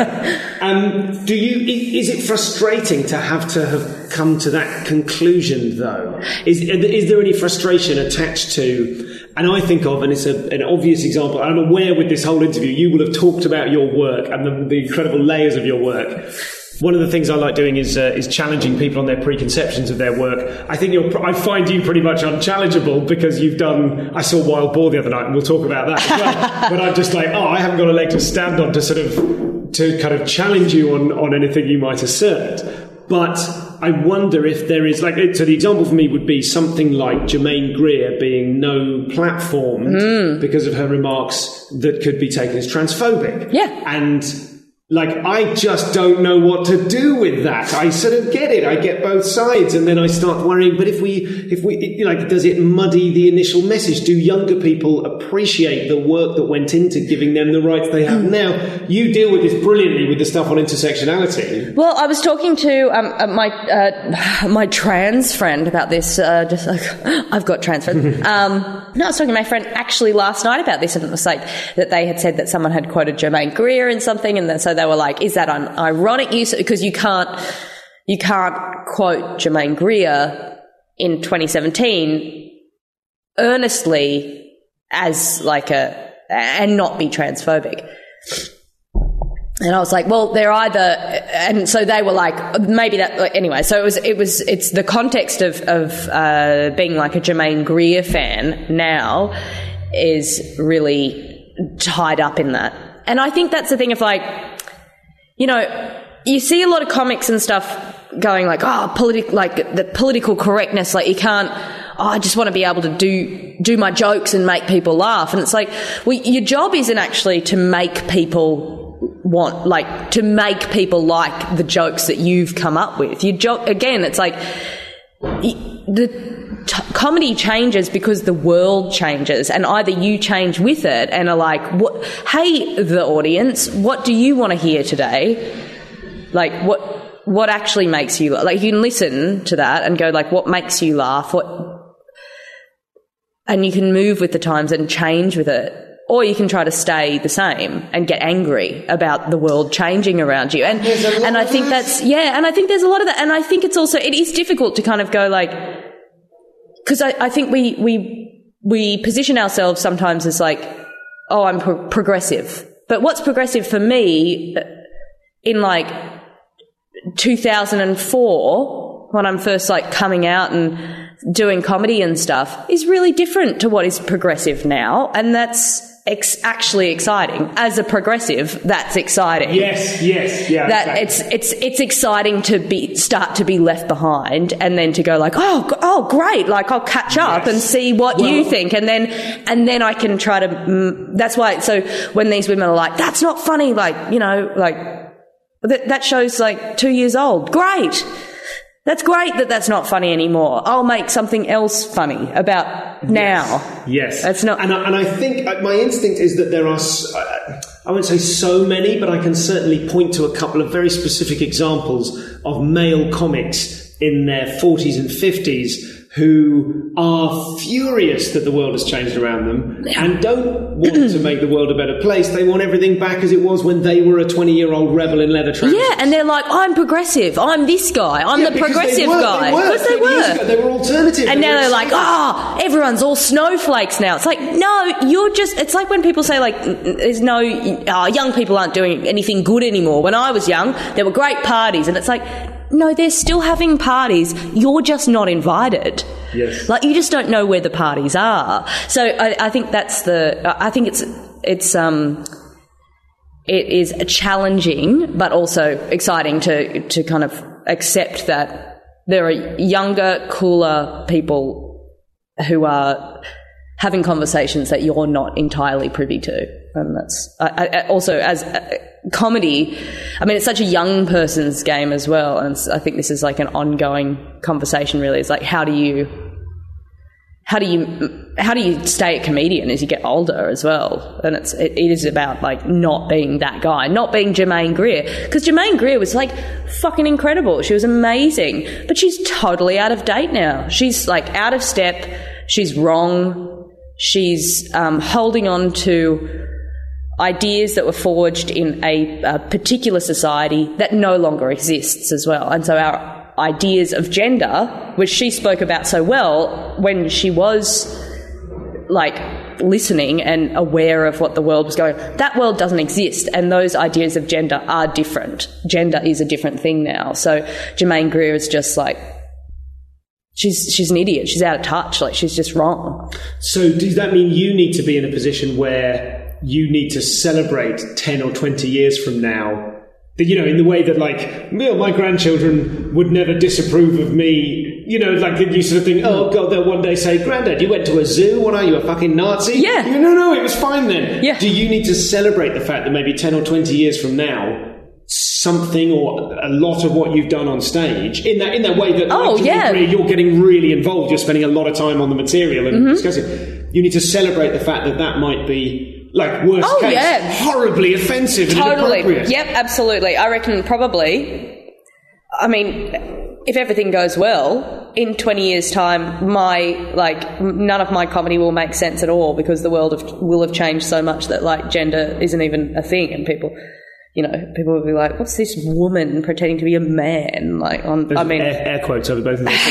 Speaker 5: Is it frustrating to have come to that conclusion, though? Is there any frustration attached to? And I think of, and it's an obvious example, I'm aware with this whole interview, you will have talked about your work and the incredible layers of your work. One of the things I like doing is challenging people on their preconceptions of their work. I find you pretty much unchallengeable because you've done... I saw Wild Boar the other night, and we'll talk about that as well. But I'm just like, I haven't got a leg to stand on to kind of challenge you on anything you might assert. But I wonder if there is... So the example for me would be something like Germaine Greer being no platformed because of her remarks that could be taken as transphobic.
Speaker 4: Yeah.
Speaker 5: And... like, I just don't know what to do with that. I sort of get it. I get both sides. And then I start worrying, but if we, like, does it muddy the initial message? Do younger people appreciate the work that went into giving them the rights they have now? You deal with this brilliantly with the stuff on intersectionality.
Speaker 4: Well, I was talking to my trans friend about this. Just like, I've got trans friends. I was talking to my friend actually last night about this, and it was like that they had said that someone had quoted Germaine Greer in something, and so they were like, "Is that an ironic use?" Because you can't quote Germaine Greer in 2017 earnestly as like and not be transphobic. And I was like, well, they're either, and so they were like, maybe that, anyway, so it's the context of being like a Germaine Greer fan now is really tied up in that. And I think that's the thing of like, you know, you see a lot of comics and stuff going like, like the political correctness, like you can't, I just want to be able to do my jokes and make people laugh. And it's like, well, your job isn't actually to make people like the jokes that you've come up with. Your job, again, it's like comedy changes because the world changes, and either you change with it and are like, what, hey, the audience, what do you want to hear today? Like, what actually makes you, like, you can listen to that and go like, what makes you laugh? And you can move with the times and change with it. Or you can try to stay the same and get angry about the world changing around you. And I think that's, and I think there's a lot of that. And I think it's also, it is difficult to kind of go like, because I think we position ourselves sometimes as like, oh, I'm progressive. But what's progressive for me in like 2004, when I'm first like coming out and doing comedy and stuff, is really different to what is progressive now. And that's actually exciting. As a progressive, that's exciting.
Speaker 5: Yes, yeah.
Speaker 4: That exactly. It's exciting to start to be left behind, and then to go like, oh, great! Like I'll catch up and see what you think, and then I can try to. That's why. So when these women are like, that's not funny, like, you know, like that show's like 2 years old. Great. That's great that that's not funny anymore. I'll make something else funny about now.
Speaker 5: Yes.
Speaker 4: That's not.
Speaker 5: And I think my instinct is that there are, I won't say so many, but I can certainly point to a couple of very specific examples of male comics in their 40s and 50s who are furious that the world has changed around them and don't want to make the world a better place. They want everything back as it was when they were a 20-year-old rebel in leather trousers.
Speaker 4: Yeah, and they're like, I'm progressive. I'm this guy. I'm the progressive guy. Because they were.
Speaker 5: They were alternative.
Speaker 4: And now they're like, everyone's all snowflakes now. It's like, no, you're just... It's like when people say, like, there's no... young people aren't doing anything good anymore. When I was young, there were great parties. And it's like... No, they're still having parties. You're just not invited.
Speaker 5: Yes.
Speaker 4: Like, you just don't know where the parties are. So I think that's I think it is challenging, but also exciting to kind of accept that there are younger, cooler people who are having conversations that you're not entirely privy to. And that's also as comedy. I mean, it's such a young person's game as well, and I think this is like an ongoing conversation. Really, it's like how do you stay a comedian as you get older as well? And it is about like not being that guy, not being Germaine Greer, because Germaine Greer was like fucking incredible. She was amazing, but she's totally out of date now. She's like out of step. She's wrong. She's holding on to ideas that were forged in a particular society that no longer exists as well. And so our ideas of gender, which she spoke about so well when she was like listening and aware of what the world was going, that world doesn't exist, and those ideas of gender are different. Gender is a different thing now. So Germaine Greer is just like, she's an idiot. She's out of touch. Like, she's just wrong.
Speaker 5: So does that mean you need to be in a position where you need to celebrate 10 or 20 years from now, you know, in the way that, like, my grandchildren would never disapprove of me, you know, like you sort of think, oh, God, they'll one day say, Grandad, you went to a zoo? What are you, a fucking Nazi?
Speaker 4: Yeah.
Speaker 5: No, it was fine then.
Speaker 4: Yeah.
Speaker 5: Do you need to celebrate the fact that maybe 10 or 20 years from now, something or a lot of what you've done on stage in that way that you're getting really involved, you're spending a lot of time on the material and discussing. You need to celebrate the fact that might be, like, worst case, horribly offensive and inappropriate.
Speaker 4: Yep, absolutely. I reckon probably, I mean, if everything goes well, in 20 years' time, none of my comedy will make sense at all, because the world will have changed so much that, like, gender isn't even a thing, and people will be like, "What's this woman pretending to be a man?" Like,
Speaker 5: air quotes over both of them.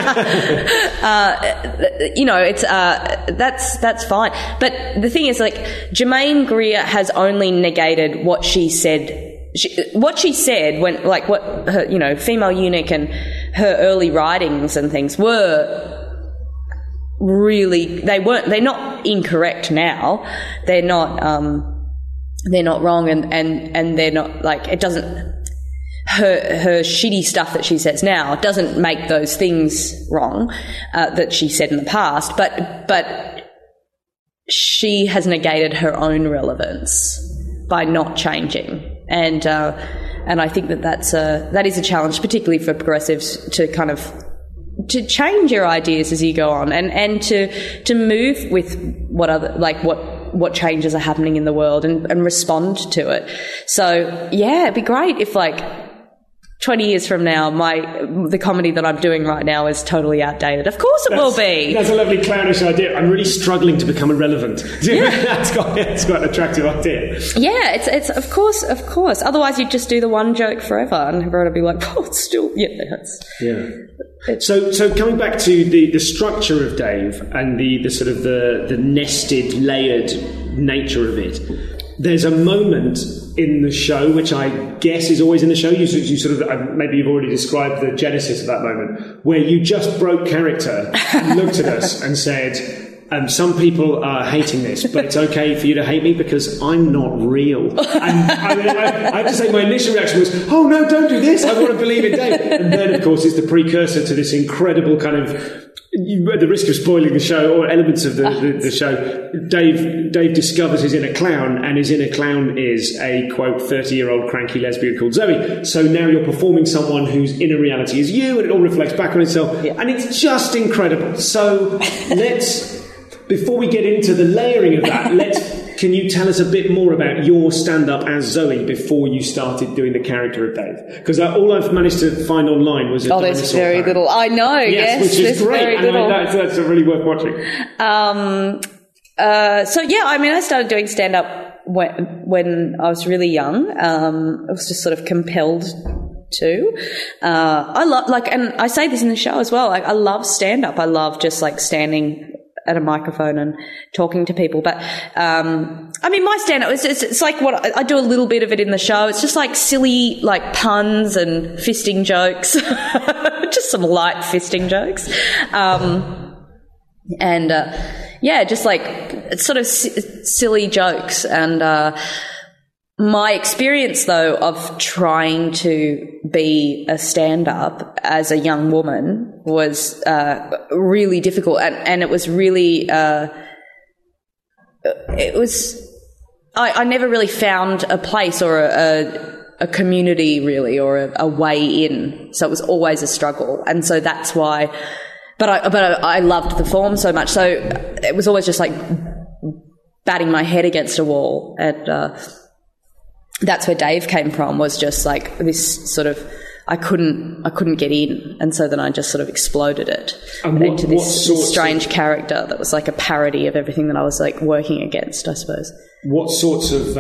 Speaker 4: It's that's fine. But the thing is, like, Germaine Greer has only negated what she said. What she said when, like, what her, Female Eunuch and her early writings and things were really, they're not incorrect now. They're not wrong, and they're not, like, it doesn't, her shitty stuff that she says now doesn't make those things wrong that she said in the past, but she has negated her own relevance by not changing, and I think that is a challenge, particularly for progressives, to change your ideas as you go on, and to move with what changes are happening in the world and respond to it. So yeah, it'd be great if, like, 20 years from now, the comedy that I'm doing right now is totally outdated. Of course it will be.
Speaker 5: That's a lovely clownish idea. I'm really struggling to become irrelevant. Yeah. That's quite an attractive idea.
Speaker 4: Yeah, it's of course. Otherwise, you'd just do the one joke forever, and everyone would be like, "Oh, it's still
Speaker 5: So coming back to the structure of Dave and the sort of the nested, layered nature of it. There's a moment in the show, which I guess is always in the show, you sort of, maybe you've already described the genesis of that moment, where you just broke character and looked at us and said, some people are hating this, but it's okay for you to hate me because I'm not real. And I have to say, my initial reaction was, oh no, don't do this, I want to believe in Dave. And then, of course, it's the precursor to this incredible kind of, at the risk of spoiling the show or elements of the show, Dave discovers his inner clown, and his inner clown is a, quote, 30-year-old cranky lesbian called Zoe. So now you're performing someone whose inner reality is you, and it all reflects back on itself. Yeah. And it's just incredible. So before we get into the layering of that, can you tell us a bit more about your stand-up as Zoe before you started doing the character of Dave? Because all I've managed to find online was
Speaker 4: there's very little. I know, yes,
Speaker 5: which is great. And that's really worth watching.
Speaker 4: I started doing stand-up when I was really young. I was just sort of compelled to. I love, and I say this in the show as well, I love stand-up. I love just, like, standing at a microphone and talking to people. But, my stand-up, it's like what I do a little bit of it in the show. It's just like silly, like, puns and fisting jokes, just some light fisting jokes. Just like sort of silly jokes. And, my experience, though, of trying to be a stand-up as a young woman was really difficult, and it was really I never really found a place or a community, really, or a way in. So it was always a struggle, and so that's why. But I loved the form so much, so it was always just like batting my head against a wall, and that's where Dave came from, was just like this sort of, I couldn't get in, and so then I just sort of exploded it into this strange character that was like a parody of everything that I was, like, working against, I suppose.
Speaker 5: What sorts of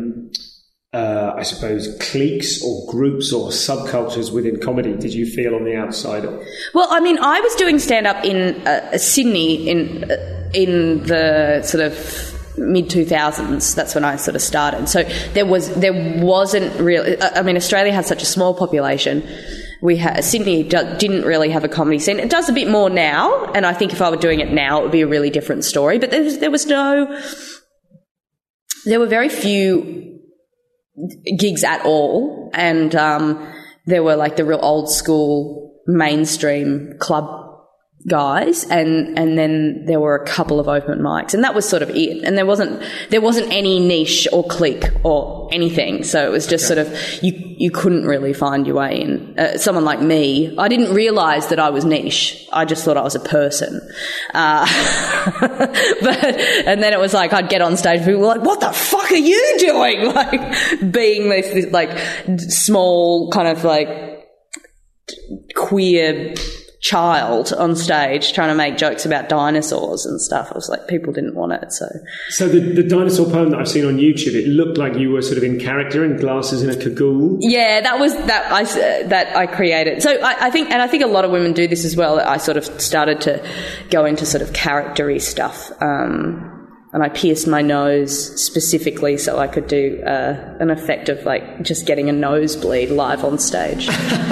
Speaker 5: cliques or groups or subcultures within comedy did you feel on the outside of?
Speaker 4: Well, I was doing stand-up in Sydney in the sort of mid-2000s. That's when I sort of started. So there wasn't really... Australia has such a small population. Sydney didn't really have a comedy scene. It does a bit more now, and I think if I were doing it now, it would be a really different story. But there were very few gigs at all, and there were, like, the real old school mainstream club guys, and then there were a couple of open mics, and that was sort of it. And there wasn't any niche or clique or anything, so it was just sort of you couldn't really find your way in. Someone like me, I didn't realise that I was niche. I just thought I was a person. And then it was like I'd get on stage and people were like, "What the fuck are you doing?" Like being this like small kind of like queer child on stage trying to make jokes about dinosaurs and stuff. I was like, people didn't want it. So
Speaker 5: the dinosaur poem that I've seen on YouTube, it looked like you were sort of in character in glasses in a cagoule.
Speaker 4: Yeah, that I created. So I think a lot of women do this as well. I sort of started to go into sort of character-y stuff. And I pierced my nose specifically so I could do an effect of like just getting a nosebleed live on stage.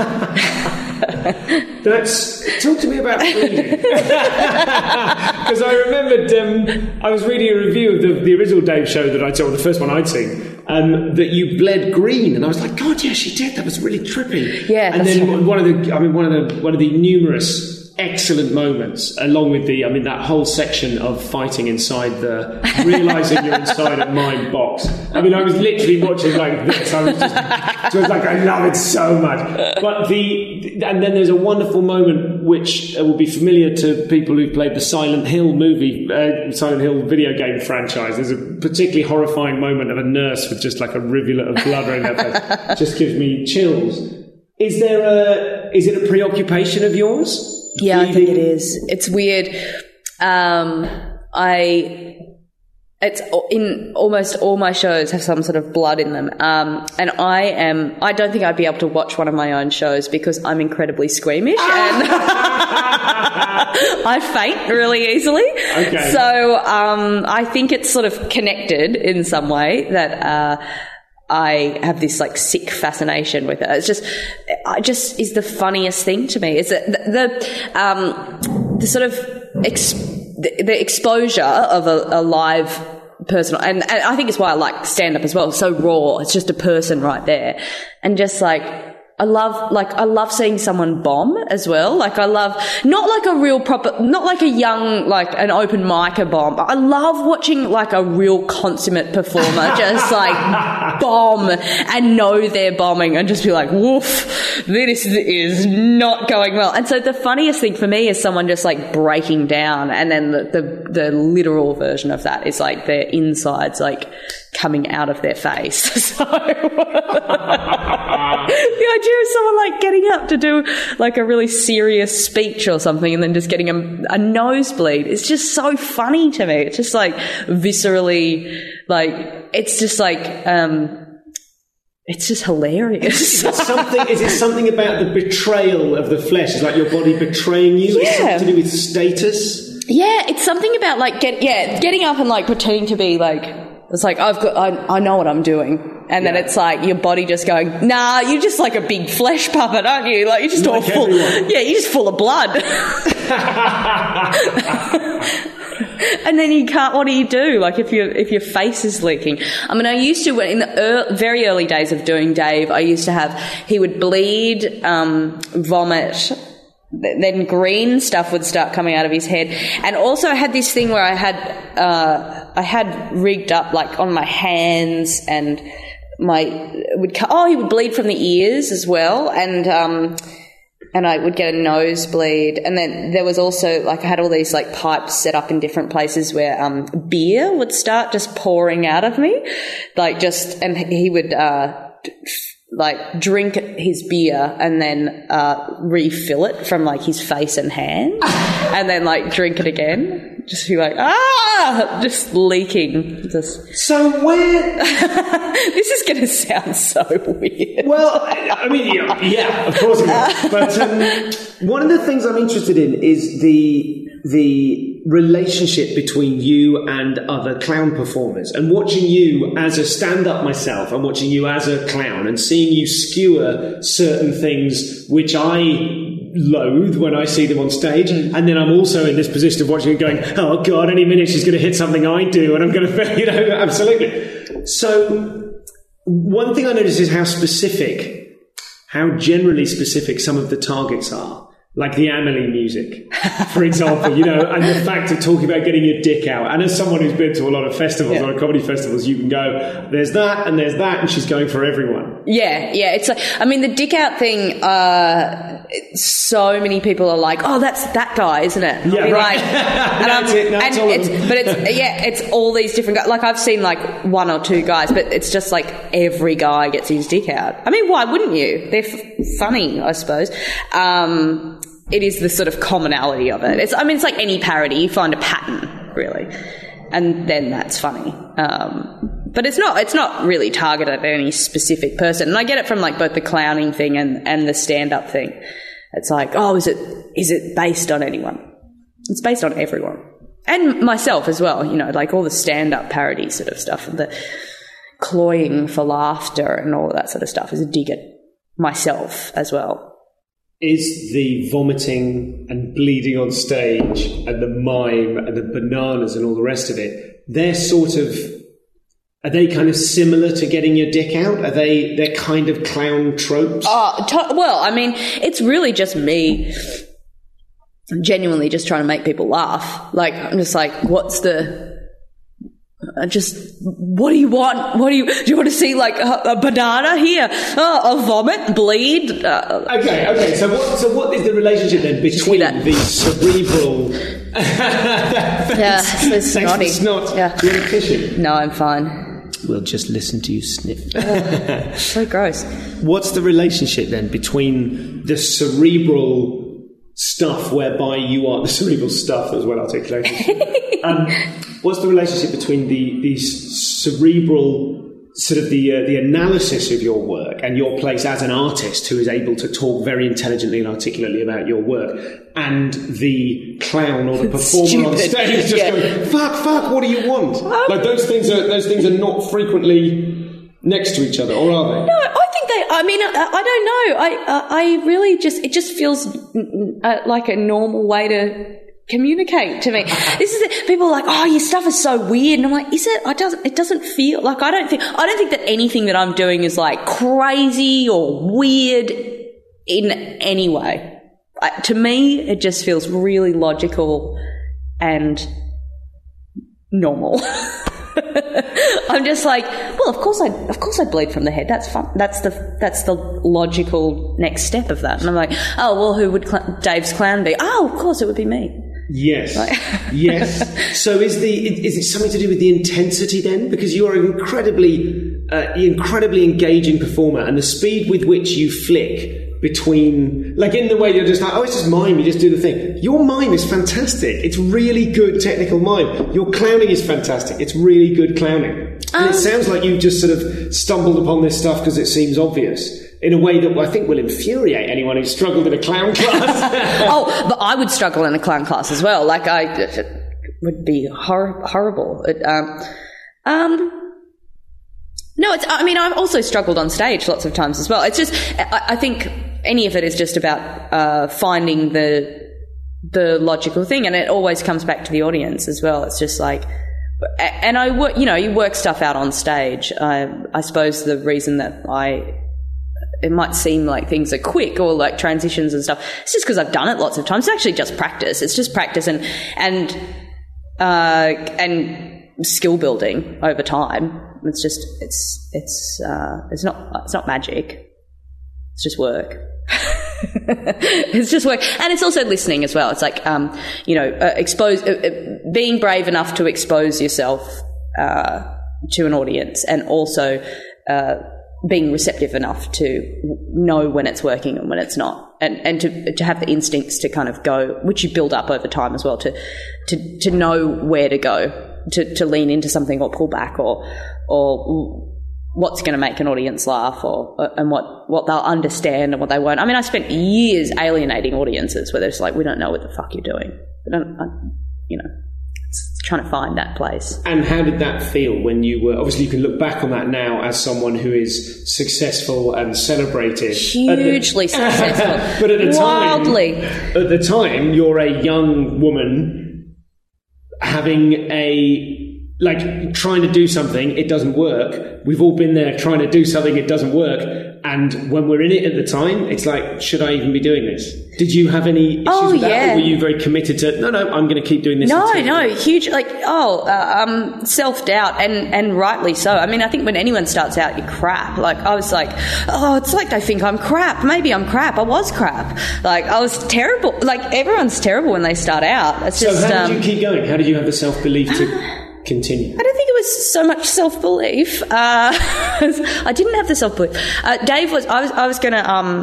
Speaker 5: Talk to me about bleeding. Because I remembered I was reading a review of the original Dave show that I'd saw, the first one I'd seen, that you bled green, and I was like, God, yeah, she did. That was really trippy.
Speaker 4: Yeah,
Speaker 5: and then
Speaker 4: right.
Speaker 5: one of the numerous excellent moments, along with that whole section of fighting inside the realising you're inside a mime box. I mean, I was literally watching like this. I was like, I love it so much. But and then there's a wonderful moment which will be familiar to people who've played the Silent Hill Silent Hill video game franchise. There's a particularly horrifying moment of a nurse with just like a rivulet of blood around their face. Just gives me chills. Is it a preoccupation of yours?
Speaker 4: Yeah, I think it is. It's weird. It's in almost all my shows have some sort of blood in them. And I don't think I'd be able to watch one of my own shows because I'm incredibly squeamish and I faint really easily.
Speaker 5: Okay.
Speaker 4: So, I think it's sort of connected in some way that, I have this like sick fascination with it. It just is the funniest thing to me. Is the sort of the exposure of a live person, and I think it's why I like stand up as well. It's so raw. It's just a person right there, and just like. I love seeing someone bomb as well. Like I love, not like a real proper, not like a young, like an open micer bomb. I love watching like a real consummate performer just like bomb and know they're bombing and just be like, woof, this is not going well. And so the funniest thing for me is someone just like breaking down, and then the literal version of that is like their insides like coming out of their face. So the idea of someone like getting up to do like a really serious speech or something and then just getting a nosebleed, it's just so funny to me. It's just like viscerally, like it's just like it's just hilarious.
Speaker 5: Is it something about the betrayal of the flesh? Is like your body betraying you?
Speaker 4: Yeah.
Speaker 5: Is it something to do with status?
Speaker 4: Yeah, it's something about like getting up and like pretending to be like, it's like I know what I'm doing, and then it's like your body just going, nah, you're just like a big flesh puppet, aren't you? Like you're just all full, you're just full of blood. And then you can't. What do you do? Like if your face is leaking. I mean, I used to in the very early days of doing Dave. I used to have he would bleed, vomit. Then green stuff would start coming out of his head, and also I had this thing where I had rigged up like on my hands, and he would bleed from the ears as well, and I would get a nosebleed, and then there was also like I had all these like pipes set up in different places where beer would start just pouring out of me, and he would like drink his beer and then refill it from like his face and hands and then like drink it again, just be like just leaking.
Speaker 5: So where
Speaker 4: this is going to sound so weird.
Speaker 5: Well, I mean, yeah, of course it is. But one of the things I'm interested in is the relationship between you and other clown performers, and watching you as a stand-up myself and watching you as a clown and seeing you skewer certain things which I loathe when I see them on stage, and then I'm also in this position of watching and going, oh God, any minute she's going to hit something I do and I'm going to, absolutely. So one thing I notice is how generally specific some of the targets are. like the Amelie music, for example, you know, and the fact of talking about getting your dick out. And as someone who's been to a lot of festivals, a lot of comedy festivals, you can go, there's that, and she's going for everyone.
Speaker 4: Yeah. It's like, I mean, the dick out thing, so many people are like, oh, that's that guy, isn't it?
Speaker 5: Yeah, right.
Speaker 4: Like, it's all these different guys. Like, I've seen like one or two guys, but it's just like every guy gets his dick out. I mean, why wouldn't you? They're funny, I suppose. It is the sort of commonality of it. It's like any parody. You find a pattern, really, and then that's funny. But it's not really targeted at any specific person. And I get it from like both the clowning thing and the stand-up thing. It's like, oh, is it based on anyone? It's based on everyone. And myself as well, you know, like all the stand-up parody sort of stuff and the cloying for laughter and all of that sort of stuff is a dig at myself as well.
Speaker 5: Is the vomiting and bleeding on stage and the mime and the bananas and all the rest of it, are they kind of similar to getting your dick out? They're kind of clown tropes?
Speaker 4: Well, I mean, it's really just me genuinely just trying to make people laugh. Like, I'm just like, what do you want? Do you want to see like a banana here? Oh, a vomit, bleed?
Speaker 5: Okay. So what is the relationship then between the cerebral?
Speaker 4: Yeah, so snotty.
Speaker 5: Snot.
Speaker 4: Yeah.
Speaker 5: Do you want to tissue?
Speaker 4: No, I'm fine.
Speaker 5: We'll just listen to you sniff.
Speaker 4: So gross.
Speaker 5: What's the relationship then between the cerebral stuff whereby you are the cerebral stuff as well articulated? What's the relationship between the cerebral sort of the analysis of your work and your place as an artist who is able to talk very intelligently and articulately about your work and the clown or the performer on stage just going, fuck, what do you want? Like those things are not frequently next to each other, or are they?
Speaker 4: No, I think they. I mean, I don't know. I really it just feels like a normal way to communicate to me. This is it. People are like, oh, your stuff is so weird, and I'm like, is it? It doesn't feel like I don't think that anything that I'm doing is like crazy or weird in any way. To me, it just feels really logical and normal. I'm just like, well, of course I bleed from the head. That's fun. That's the logical next step of that. And I'm like, oh, well, who would Dave's clown be? Oh, of course it would be me.
Speaker 5: Yes. Yes. So is it something to do with the intensity then? Because you are an incredibly engaging performer, and the speed with which you flick between, like in the way you're just like, oh, it's just mime, you just do the thing. Your mime is fantastic. It's really good technical mime. Your clowning is fantastic. It's really good clowning. And it sounds like you've just sort of stumbled upon this stuff because it seems obvious in a way that I think will infuriate anyone who's struggled in a clown class.
Speaker 4: Oh, but I would struggle in a clown class as well. Like it would be horrible. No, I've also struggled on stage lots of times as well. It's just, I think any of it is just about finding the logical thing, and it always comes back to the audience as well. It's just like, and I work, you work stuff out on stage. I suppose the reason that it might seem like things are quick or like transitions and stuff, it's just because I've done it lots of times. It's actually just practice. It's just practice and skill building over time. It's just it's not magic. It's just work. It's just work, and it's also listening as well. It's like being brave enough to expose yourself to an audience, and also being receptive enough to know when it's working and when it's not, and to have the instincts to kind of go, which you build up over time as well, to know where to go, to lean into something or pull back, or what's going to make an audience laugh, and what they'll understand and what they won't. I mean, I spent years alienating audiences where they're just like, we don't know what the fuck you're doing. It's trying to find that place.
Speaker 5: And how did that feel when you were, obviously you can look back on that now as someone who is successful and celebrated.
Speaker 4: Hugely successful.
Speaker 5: But at the time, you're a young woman having trying to do something, it doesn't work. We've all been there trying to do something, it doesn't work. And when we're in it at the time, it's like, should I even be doing this? Did you have any issues with that? Or were you very committed to, no, I'm going to keep doing this?
Speaker 4: No, huge, self-doubt, and rightly so. I mean, I think when anyone starts out, you're crap. Like, I was like, it's like they think I'm crap. Maybe I'm crap. I was crap. Like, I was terrible. Like, everyone's terrible when they start out. It's just,
Speaker 5: so how did you keep going? How did you have the self-belief to continue?
Speaker 4: I don't think it was so much self-belief. I didn't have the self-belief. Dave was, I was going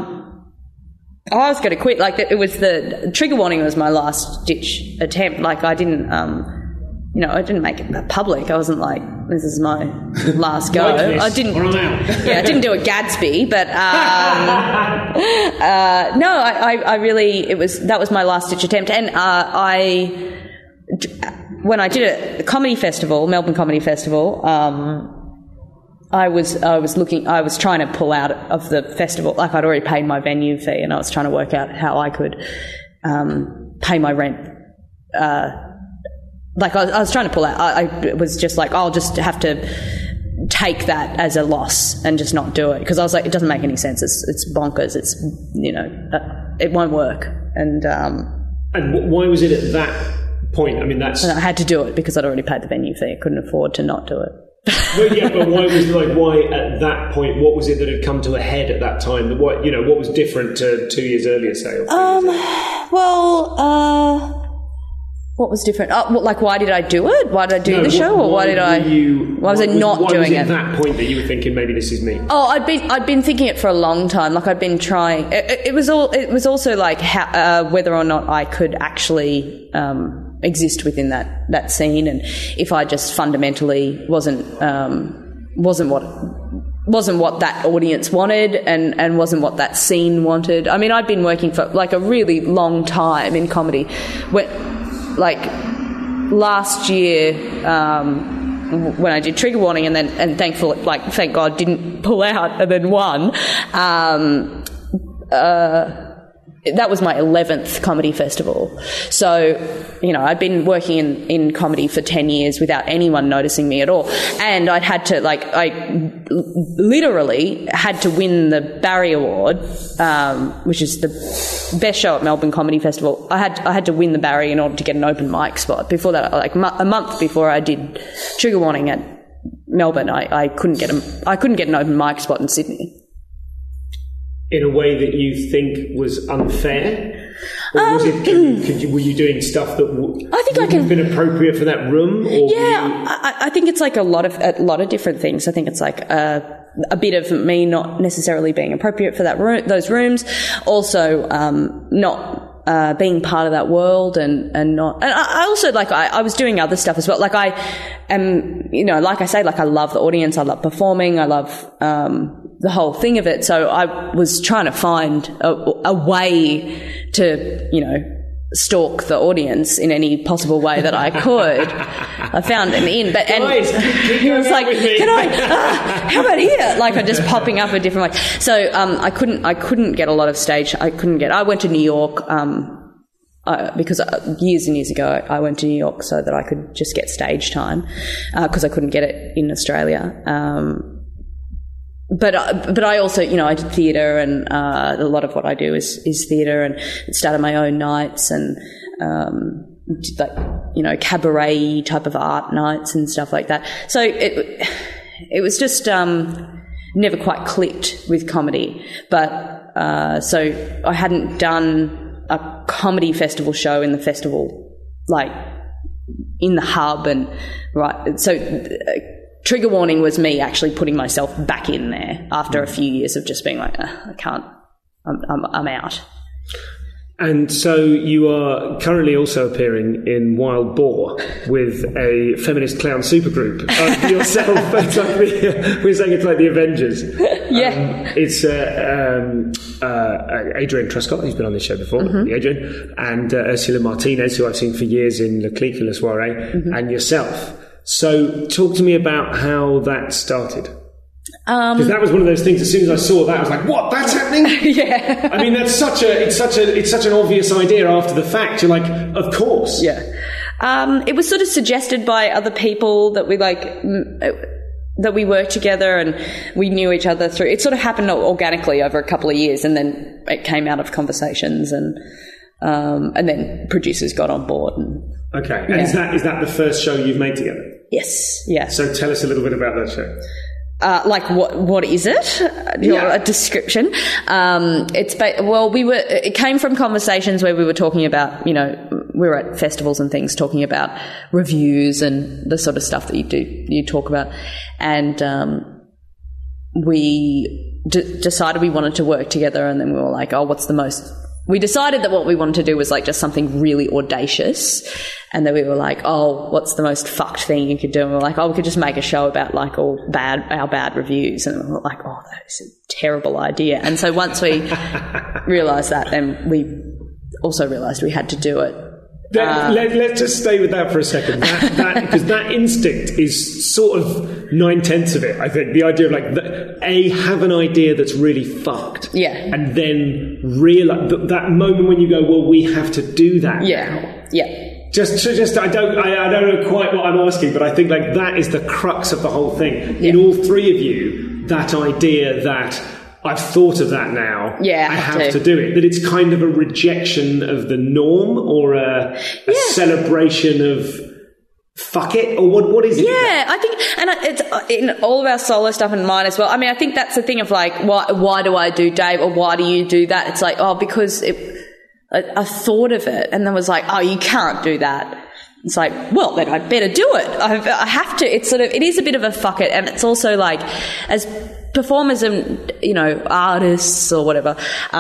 Speaker 4: to quit. Like, it was the trigger warning was my last ditch attempt. Like, I didn't, I didn't make it public. I wasn't like, this is my last go. I didn't do a Gatsby, but, that was my last ditch attempt. And, when I did a comedy festival, Melbourne Comedy Festival, I was trying to pull out of the festival. Like, I'd already paid my venue fee, and I was trying to work out how I could pay my rent. I was trying to pull out. I was just like, I'll just have to take that as a loss and just not do it, because I was like, it doesn't make any sense. It's bonkers. It's it won't work. And
Speaker 5: why was it at that point? I mean, I
Speaker 4: had to do it because I'd already paid the venue fee. I couldn't afford to not do it.
Speaker 5: But why at that point? What was it that had come to a head at that time? What was different to 2 years earlier, say?
Speaker 4: What was different? Why did I do it? Why did I do the show, or why was I not doing it?
Speaker 5: At that point that you were thinking, maybe this is me?
Speaker 4: Oh, I'd been thinking it for a long time. Like, I'd been trying. It was also like whether or not I could actually exist within that scene, and if I just fundamentally wasn't what that audience wanted, and wasn't what that scene wanted. I mean, I'd been working for like a really long time in comedy. Last year, when I did Trigger Warning, and thankfully, thank God, didn't pull out and then won. That was my 11th comedy festival. So, I'd been working in comedy for 10 years without anyone noticing me at all. And I literally had to win the Barry Award, which is the best show at Melbourne Comedy Festival. I had to win the Barry in order to get an open mic spot. Before that, a month before I did Trigger Warning at Melbourne, I couldn't get an open mic spot in Sydney.
Speaker 5: In a way that you think was unfair? Or was it, were you doing stuff that would have been appropriate for that room? Or
Speaker 4: I think it's like a lot of different things. I think it's like a bit of me not necessarily being appropriate for those rooms. Also, not being part of that world, and I also I was doing other stuff as well. Like, I am, like I say, I love the audience, I love performing, I love the whole thing of it. So I was trying to find a way to, stalk the audience in any possible way that I could. I found an in, but he was like, "Can I? How about here?" Like, I'm just popping up a different way. So I couldn't get a lot of stage. I went to New York because years and years ago I went to New York so that I could just get stage time because I couldn't get it in Australia. But I also, I did theatre, and a lot of what I do is theatre, and started my own nights, and did cabaret type of art nights and stuff like that. So it was just never quite clicked with comedy. But so I hadn't done a comedy festival show in the festival, in the hub, and right. So Trigger Warning was me actually putting myself back in there after a few years of just being like, I can't, I'm out.
Speaker 5: And so you are currently also appearing in Wild Boar with a feminist clown supergroup of yourself. We're saying it's like the Avengers.
Speaker 4: Yeah.
Speaker 5: It's Adrian Truscott, who's been on this show before, Adrian, and Ursula Martinez, who I've seen for years in Le Clique Le Soirée, and yourself. So talk to me about how that started. Because that was one of those things. As soon as I saw that, I was like, "What? That's happening?"
Speaker 4: Yeah.
Speaker 5: I mean, it's such an obvious idea after the fact. You're like, "Of course."
Speaker 4: Yeah. It was sort of suggested by other people that we that we worked together and we knew each other through. It sort of happened organically over a couple of years, and then it came out of conversations, and then producers got on board. And,
Speaker 5: okay, and is that the first show you've made together?
Speaker 4: Yes, yeah.
Speaker 5: So tell us a little bit about that show.
Speaker 4: Like what is it? A description. It came from conversations where we were talking about, we were at festivals and things talking about reviews and the sort of stuff that you talk about, and we decided we wanted to work together, and then we were like, we decided that what we wanted to do was like just something really audacious, and then we were like, what's the most fucked thing you could do? And we were like, we could just make a show about like our bad reviews, and we were like, that is a terrible idea. And so once we realised that, then we also realised we had to do it.
Speaker 5: Let's just stay with that for a second. Because that instinct is sort of 9/10 of it, I think. The idea of like, have an idea that's really fucked.
Speaker 4: Yeah.
Speaker 5: And then realize that moment when you go, well, we have to do that now.
Speaker 4: Yeah.
Speaker 5: Just I don't know quite what I'm asking, but I think like that is the crux of the whole thing. In all three of you, that idea that I've thought of that now.
Speaker 4: Yeah,
Speaker 5: I have to do it. That it's kind of a rejection of the norm, or a celebration of fuck it, or what is it?
Speaker 4: Yeah, I think, and it's in all of our solo stuff and mine as well. I mean, I think that's the thing of like, why do I do Dave, or why do you do that? It's like, because I thought of it, and then was like, you can't do that. It's like, well, then I'd better do it. I have to. It's sort of, it is a bit of a fuck it, and it's also like, as performers and, artists or whatever,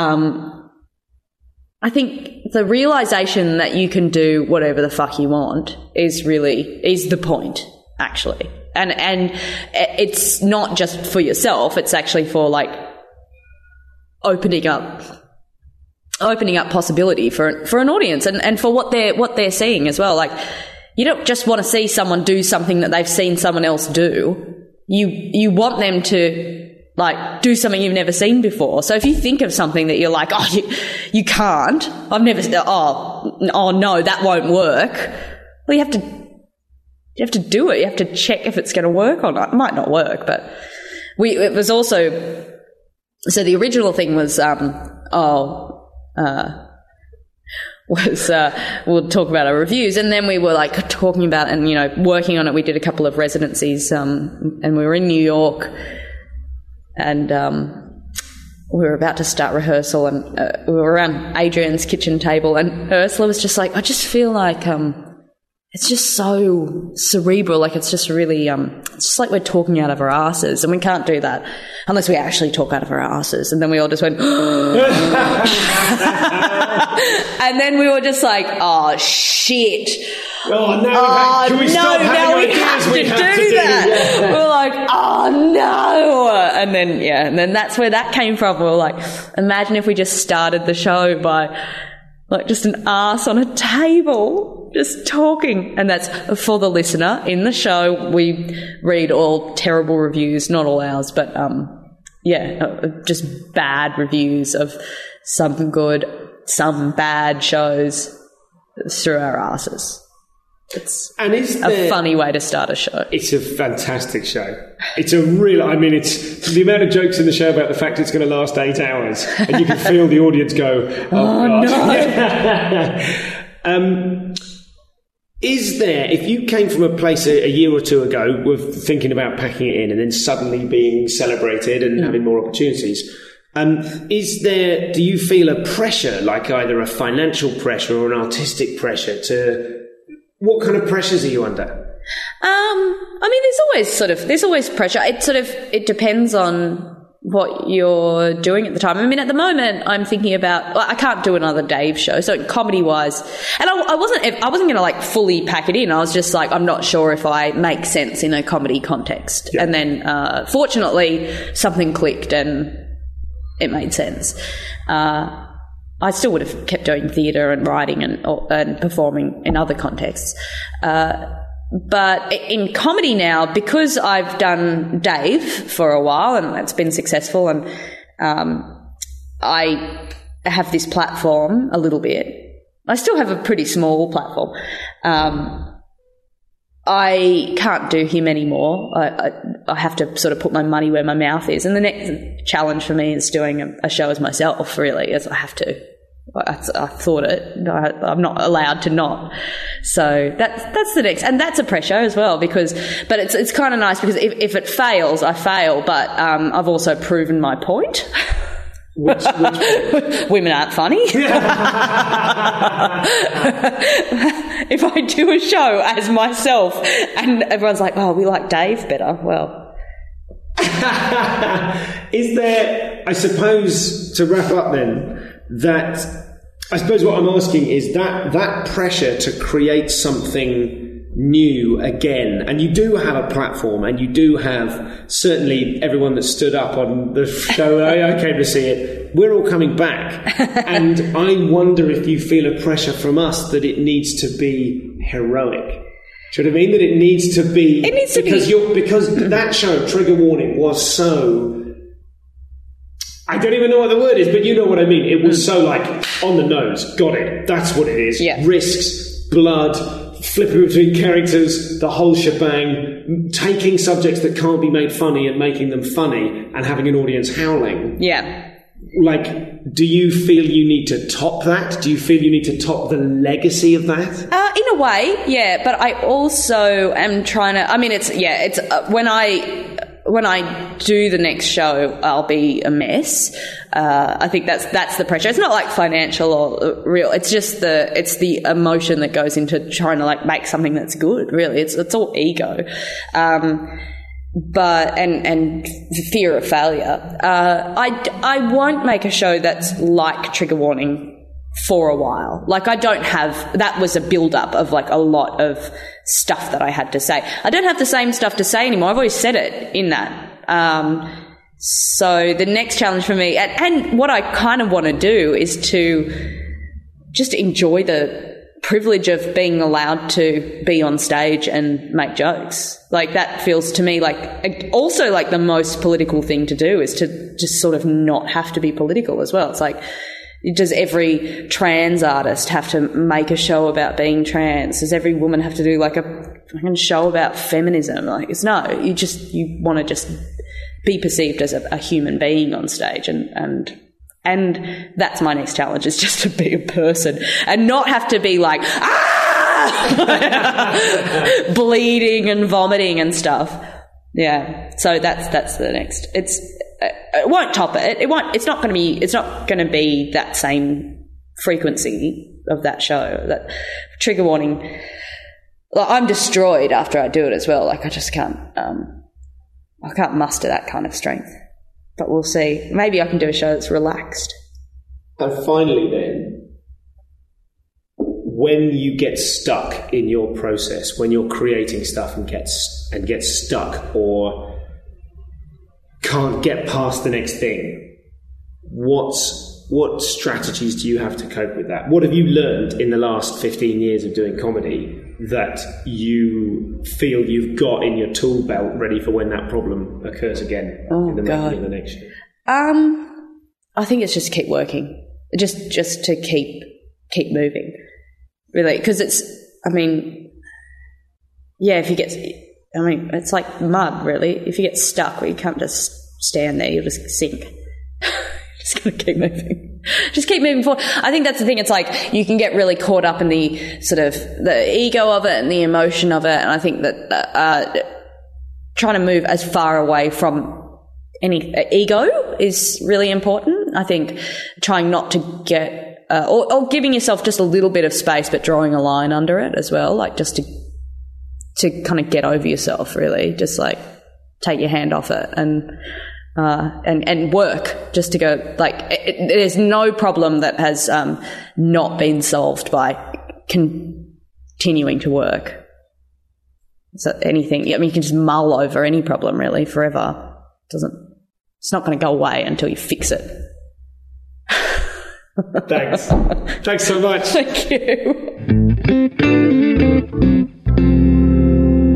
Speaker 4: I think the realisation that you can do whatever the fuck you want is the point, actually. And it's not just for yourself, it's actually for like opening up possibility for an audience and for what they're seeing as well. Like, you don't just want to see someone do something that they've seen someone else do. You want them to like do something you've never seen before. So if you think of something that you're like, you can't, I've never, no, that won't work. Well, you have to do it. You have to check if it's going to work or not. It might not work, but it was also, so the original thing was, we'll talk about our reviews, and then we were like talking about and working on it. We did a couple of residencies, and we were in New York, and we were about to start rehearsal, and we were around Adrian's kitchen table, and Ursula was just like, I just feel like it's just so cerebral, like it's just really it's just like we're talking out of our asses, and we can't do that unless we actually talk out of our asses. And then we all just went and then we were just like, shit.
Speaker 5: Oh, no, can we stop having ideas?
Speaker 4: We have to do that. Yeah. We're like, no. And then that's where that came from. We were like, imagine if we just started the show by like just an ass on a table, just talking. And that's for the listener. In the show, we read all terrible reviews, not all ours, but just bad reviews of some good, some bad shows through our asses. It's a funny way to start a show.
Speaker 5: It's a fantastic show. It's a real, it's the amount of jokes in the show about the fact it's going to last 8 hours, and you can feel the audience go, God. No. Is there, if you came from a place a year or two ago with thinking about packing it in and then suddenly being celebrated and having more opportunities, do you feel a pressure, like either a financial pressure or an artistic pressure what kind of pressures are you under?
Speaker 4: There's always pressure. It depends on what you're doing at the time. I mean, at the moment, I'm thinking about, I can't do another Dave show. So comedy wise, and I wasn't going to like fully pack it in. I was just like, I'm not sure if I make sense in a comedy context. Yeah. And then, fortunately, something clicked and it made sense. I still would have kept doing theatre and writing and performing in other contexts. But in comedy now, because I've done Dave for a while and it's been successful, and I have this platform a little bit. I still have a pretty small platform.
Speaker 8: I can't do him anymore. I have to sort of put my money where my mouth is. And the next challenge for me is doing a show as myself, really, as I have to. I thought it. I'm not allowed to not. So that's the next. And that's a pressure as well but it's kind of nice because if it fails, I fail. But I've also proven my point.
Speaker 5: Which
Speaker 8: Women aren't funny. If I do a show as myself and everyone's like, oh, we like Dave better, well.
Speaker 5: Is there, I suppose, to wrap up then, that I suppose what I'm asking is that pressure to create something new again, and you do have a platform, and you do have certainly everyone that stood up on the show. I came to see it. We're all coming back, and I wonder if you feel a pressure from us that it needs to be heroic. Do you know what I mean? That it needs to be.
Speaker 8: It needs to
Speaker 5: because that show, Trigger Warning, was so. I don't even know what the word is, but you know what I mean. It was so like on the nose. Got it. That's what it is.
Speaker 8: Yeah.
Speaker 5: Risks, blood, flipping between characters, the whole shebang, taking subjects that can't be made funny and making them funny and having an audience howling.
Speaker 8: Yeah.
Speaker 5: Like, do you feel you need to top that? Do you feel you need to top the legacy of that?
Speaker 8: In a way, yeah. But I also am trying to. I mean, it's when I do the next show, I'll be a mess. I think that's the pressure. It's not like financial or real. It's just it's the emotion that goes into trying to like make something that's good. Really, it's all ego, but and fear of failure. I won't make a show that's like Trigger Warning for a while. Like I don't have. That was a build up of like a lot of stuff that I had to say. I don't have the same stuff to say anymore. I've always said it in that. So the next challenge for me, and what I kind of want to do is to just enjoy the privilege of being allowed to be on stage and make jokes. Like that feels to me like also like the most political thing to do is to just sort of not have to be political as well. It's like, does every trans artist have to make a show about being trans? Does every woman have to do like a fucking show about feminism? Like, it's no. You want to just be perceived as a human being on stage, and that's my next challenge, is just to be a person and not have to be like bleeding and vomiting and stuff. Yeah. So that's the next. It won't top it. It's not going to be that same frequency of that show. That Trigger Warning. Like, I'm destroyed after I do it as well. Like I just can't. I can't muster that kind of strength. But we'll see. Maybe I can do a show that's relaxed.
Speaker 5: And finally, then, when you get stuck in your process, when you're creating stuff and get stuck or can't get past the next thing, what strategies do you have to cope with that? What have you learned in the last 15 years of doing comedy that you feel you've got in your tool belt ready for when that problem occurs again in the making of the next show?
Speaker 8: I think it's just keep working, just to keep moving, really, because it's like mud, really. If you get stuck, you can't just stand there, you'll just sink. Just got to keep moving. Just keep moving forward. I think that's the thing. It's like you can get really caught up in the sort of the ego of it and the emotion of it. And I think that trying to move as far away from any ego is really important. I think trying not to get or giving yourself just a little bit of space, but drawing a line under it as well, like just to kind of get over yourself, really. Just like take your hand off it and work, just to go, like, there's no problem that has not been solved by continuing to work. So anything, I mean, you can just mull over any problem, really, forever. It's not going to go away until you fix it.
Speaker 5: Thanks. Thanks so much.
Speaker 8: Thank you.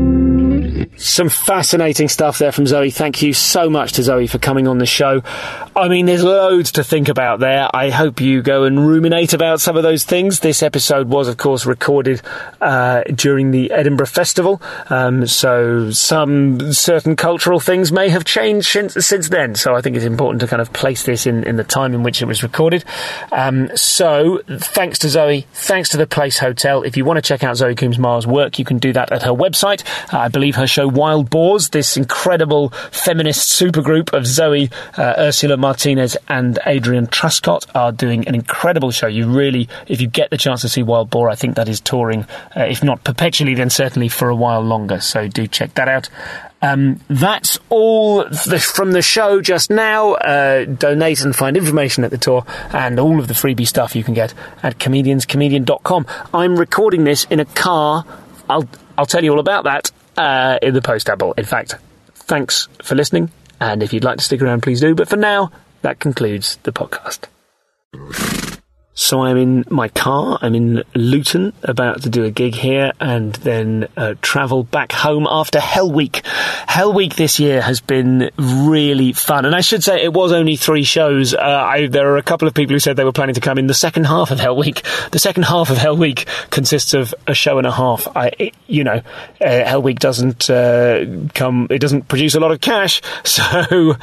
Speaker 1: Some fascinating stuff there from Zoe. Thank you so much to Zoe for coming on the show. I mean, there's loads to think about there. I hope you go and ruminate about some of those things. This episode was, of course, recorded during the Edinburgh Festival, so some certain cultural things may have changed since then. So I think it's important to kind of place this in the time in which it was recorded. So thanks to Zoe, thanks to the Place Hotel. If you want to check out Zoe Coombs-Marr's work, you can do that at her website. I believe her show Wild Boars, this incredible feminist supergroup of Zoe, Ursula Martinez and Adrian Truscott, are doing an incredible show. You really, if you get the chance to see Wild Boar, I think that is touring, if not perpetually, then certainly for a while longer. So do check that out. That's all from the show just now. Donate and find information at the tour, and all of the freebie stuff you can get at comedianscomedian.com. I'm recording this in a car. I'll tell you all about that in the post-double. In fact, thanks for listening, and if you'd like to stick around, please do. But for now, that concludes the podcast. So I'm in my car, I'm in Luton, about to do a gig here, and then travel back home after Hell Week. Hell Week this year has been really fun, and I should say it was only 3 shows. There are a couple of people who said they were planning to come in the second half of Hell Week. The second half of Hell Week consists of a show and a half. Hell Week doesn't it doesn't produce a lot of cash, so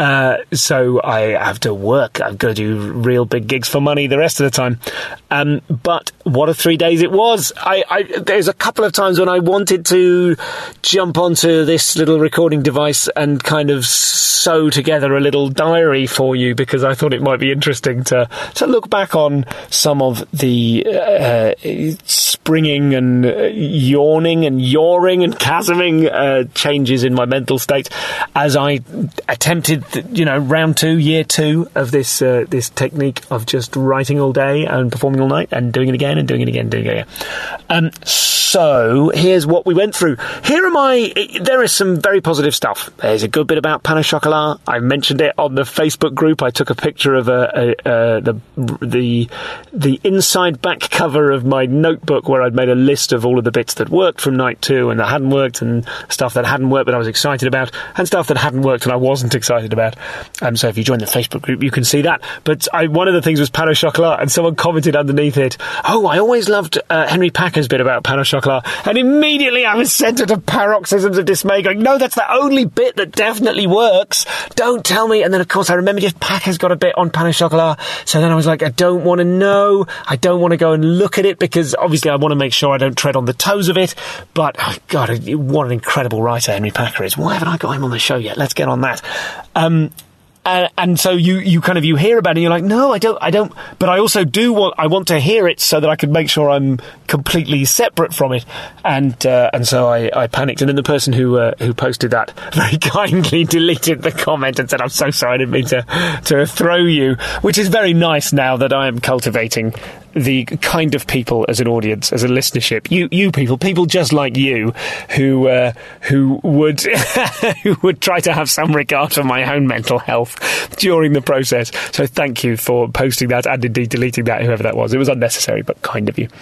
Speaker 1: I have to work. I've got to do real big gigs for money the rest of the time. But what a 3 days it was. There's a couple of times when I wanted to jump onto this little recording device and kind of sew together a little diary for you, because I thought it might be interesting to look back on some of the springing and yawning and yawing and chasming changes in my mental state as I attempted, round 2, year 2 of this technique of just writing all day and performing all night and doing it again and doing it again and doing it again. So here's what we went through. There is some very positive stuff. There's a good bit about Pain au Chocolat. I mentioned it on the Facebook group. I took a picture of the inside back cover of my notebook where I'd made a list of all of the bits that worked from night 2 and that hadn't worked, and stuff that hadn't worked but I was excited about, and stuff that hadn't worked and I wasn't excited about. So if you join the Facebook group, you can see that. But one of the things was Pain au Chocolat, and someone commented underneath it, "Oh, I always loved Henry Packer's bit about Pain au Chocolat." And immediately I was sent into paroxysms of dismay, going, "No, that's the only bit that definitely works. Don't tell me." And then, of course, I remembered Jeff Packer's got a bit on Pain au Chocolat. So then I was like, I don't want to know. I don't want to go and look at it, because obviously I want to make sure I don't tread on the toes of it. But, oh God, what an incredible writer Henry Packer is. Why haven't I got him on the show yet? Let's get on that. And so you hear about it and you're like, no, I don't, but I also I want to hear it so that I can make sure I'm completely separate from it. And so I panicked. And then the person who posted that very kindly deleted the comment and said, "I'm so sorry, I didn't mean to throw you," which is very nice now that I am cultivating the kind of people as an audience, as a listenership. You people just like you, who would who would try to have some regard for my own mental health during the process. So thank you for posting that and indeed deleting that, whoever that was. It was unnecessary, but kind of you.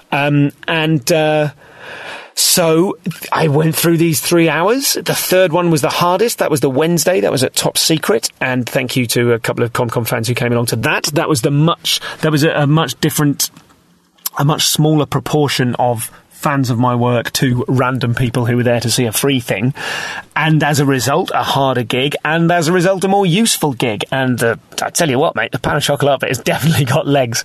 Speaker 1: So I went through these 3 hours. The third one was the hardest. That was the Wednesday. That was at Top Secret. And thank you to a couple of ComCom fans who came along to that. That was a much smaller proportion of fans of my work to random people who were there to see a free thing, and as a result a harder gig, and as a result a more useful gig. And I tell you what, mate, the Pain au Chocolat bit has definitely got legs.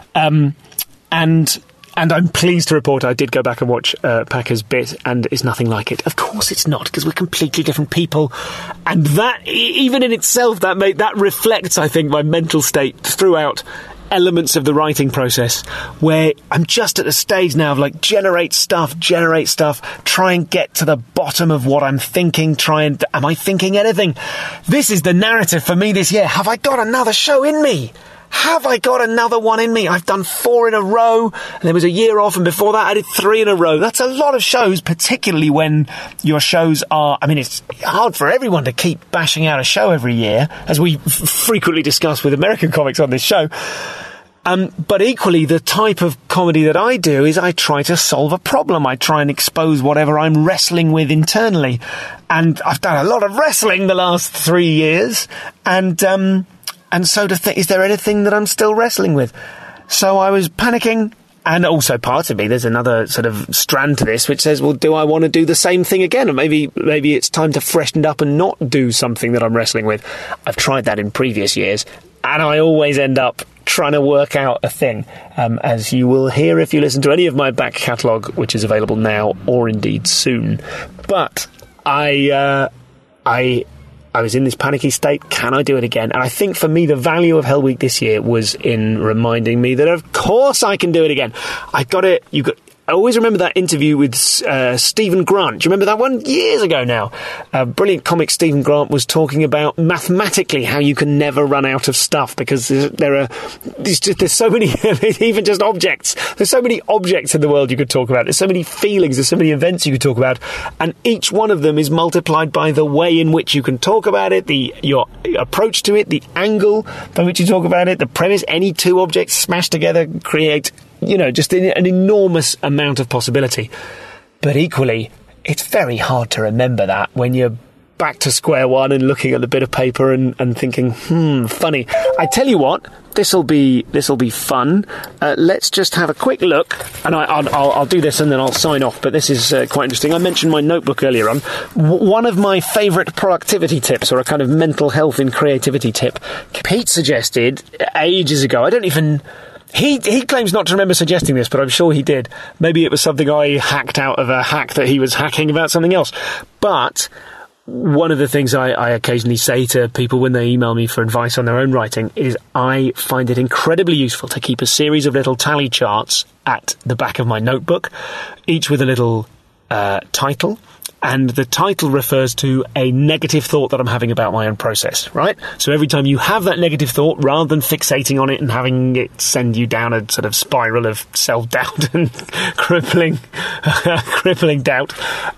Speaker 1: And I'm pleased to report I did go back and watch Packer's bit, and it's nothing like it. Of course it's not, because we're completely different people. And that, even in itself, that reflects, I think, my mental state throughout elements of the writing process, where I'm just at the stage now of like, generate stuff, try and get to the bottom of what I'm thinking, am I thinking anything? This is the narrative for me this year. Have I got another show in me? Have I got another one in me? I've done 4 in a row, and there was a year off, and before that I did 3 in a row. That's a lot of shows, particularly when your shows are... I mean, it's hard for everyone to keep bashing out a show every year, as we frequently discuss with American comics on this show. But equally, the type of comedy that I do is I try to solve a problem. I try and expose whatever I'm wrestling with internally. And I've done a lot of wrestling the last 3 years. And so is there anything that I'm still wrestling with? So I was panicking. And also part of me, there's another sort of strand to this which says, well, do I want to do the same thing again? Or maybe it's time to freshen it up and not do something that I'm wrestling with. I've tried that in previous years, and I always end up trying to work out a thing, as you will hear if you listen to any of my back catalogue, which is available now or indeed soon. But I was in this panicky state. Can I do it again? And I think for me, the value of Hell Week this year was in reminding me that, of course, I can do it again. I always remember that interview with Stephen Grant. Do you remember that one? Years ago now. Brilliant comic Stephen Grant was talking about mathematically how you can never run out of stuff because there's so many, even just objects. There's so many objects in the world you could talk about. There's so many feelings. There's so many events you could talk about. And each one of them is multiplied by the way in which you can talk about it, your approach to it, the angle by which you talk about it, the premise. Any two objects smashed together create, just an enormous amount of possibility. But equally, it's very hard to remember that when you're back to square one and looking at the bit of paper and thinking, funny. I tell you what, this'll be fun. Let's just have a quick look, and I'll do this and then I'll sign off, but this is quite interesting. I mentioned my notebook earlier on. One of my favourite productivity tips, or a kind of mental health and creativity tip, Pete suggested ages ago. He claims not to remember suggesting this, but I'm sure he did. Maybe it was something I hacked out of a hack that he was hacking about something else. But one of the things I occasionally say to people when they email me for advice on their own writing is I find it incredibly useful to keep a series of little tally charts at the back of my notebook, each with a little title. And the title refers to a negative thought that I'm having about my own process, right? So every time you have that negative thought, rather than fixating on it and having it send you down a sort of spiral of self-doubt and crippling doubt,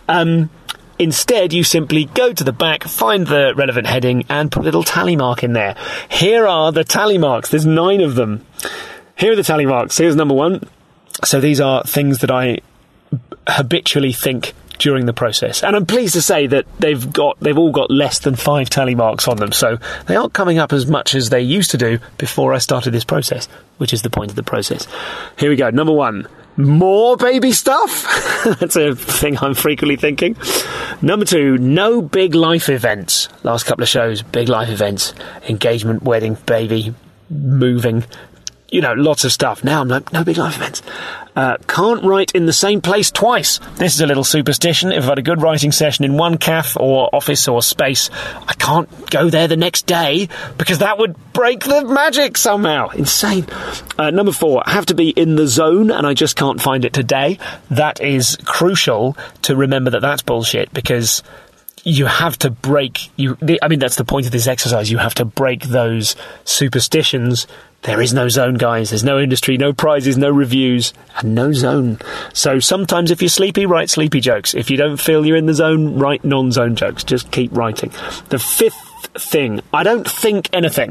Speaker 1: instead you simply go to the back, find the relevant heading, and put a little tally mark in there. Here are the tally marks. There's 9 of them. Here are the tally marks. Here's number 1. So these are things that I habitually think during the process, and I'm pleased to say that they've all got less than 5 tally marks on them, so they aren't coming up as much as they used to do before I started this process, which is the point of the process. Here we go. Number 1, more baby stuff. That's a thing I'm frequently thinking. Number 2, no big life events. Last couple of shows, big life events, engagement, wedding, baby, moving, lots of stuff. Now I'm like, no big life events. Can't write in the same place twice. This is a little superstition. If I've had a good writing session in one cafe or office or space, I can't go there the next day because that would break the magic somehow. Insane. Number 4, I have to be in the zone and I just can't find it today. That is crucial to remember that that's bullshit because you have to break... that's the point of this exercise. You have to break those superstitions. There is no zone, guys. There's no industry, no prizes, no reviews, and no zone. So sometimes if you're sleepy, write sleepy jokes. If you don't feel you're in the zone, write non-zone jokes. Just keep writing. The 5th thing, I don't think anything.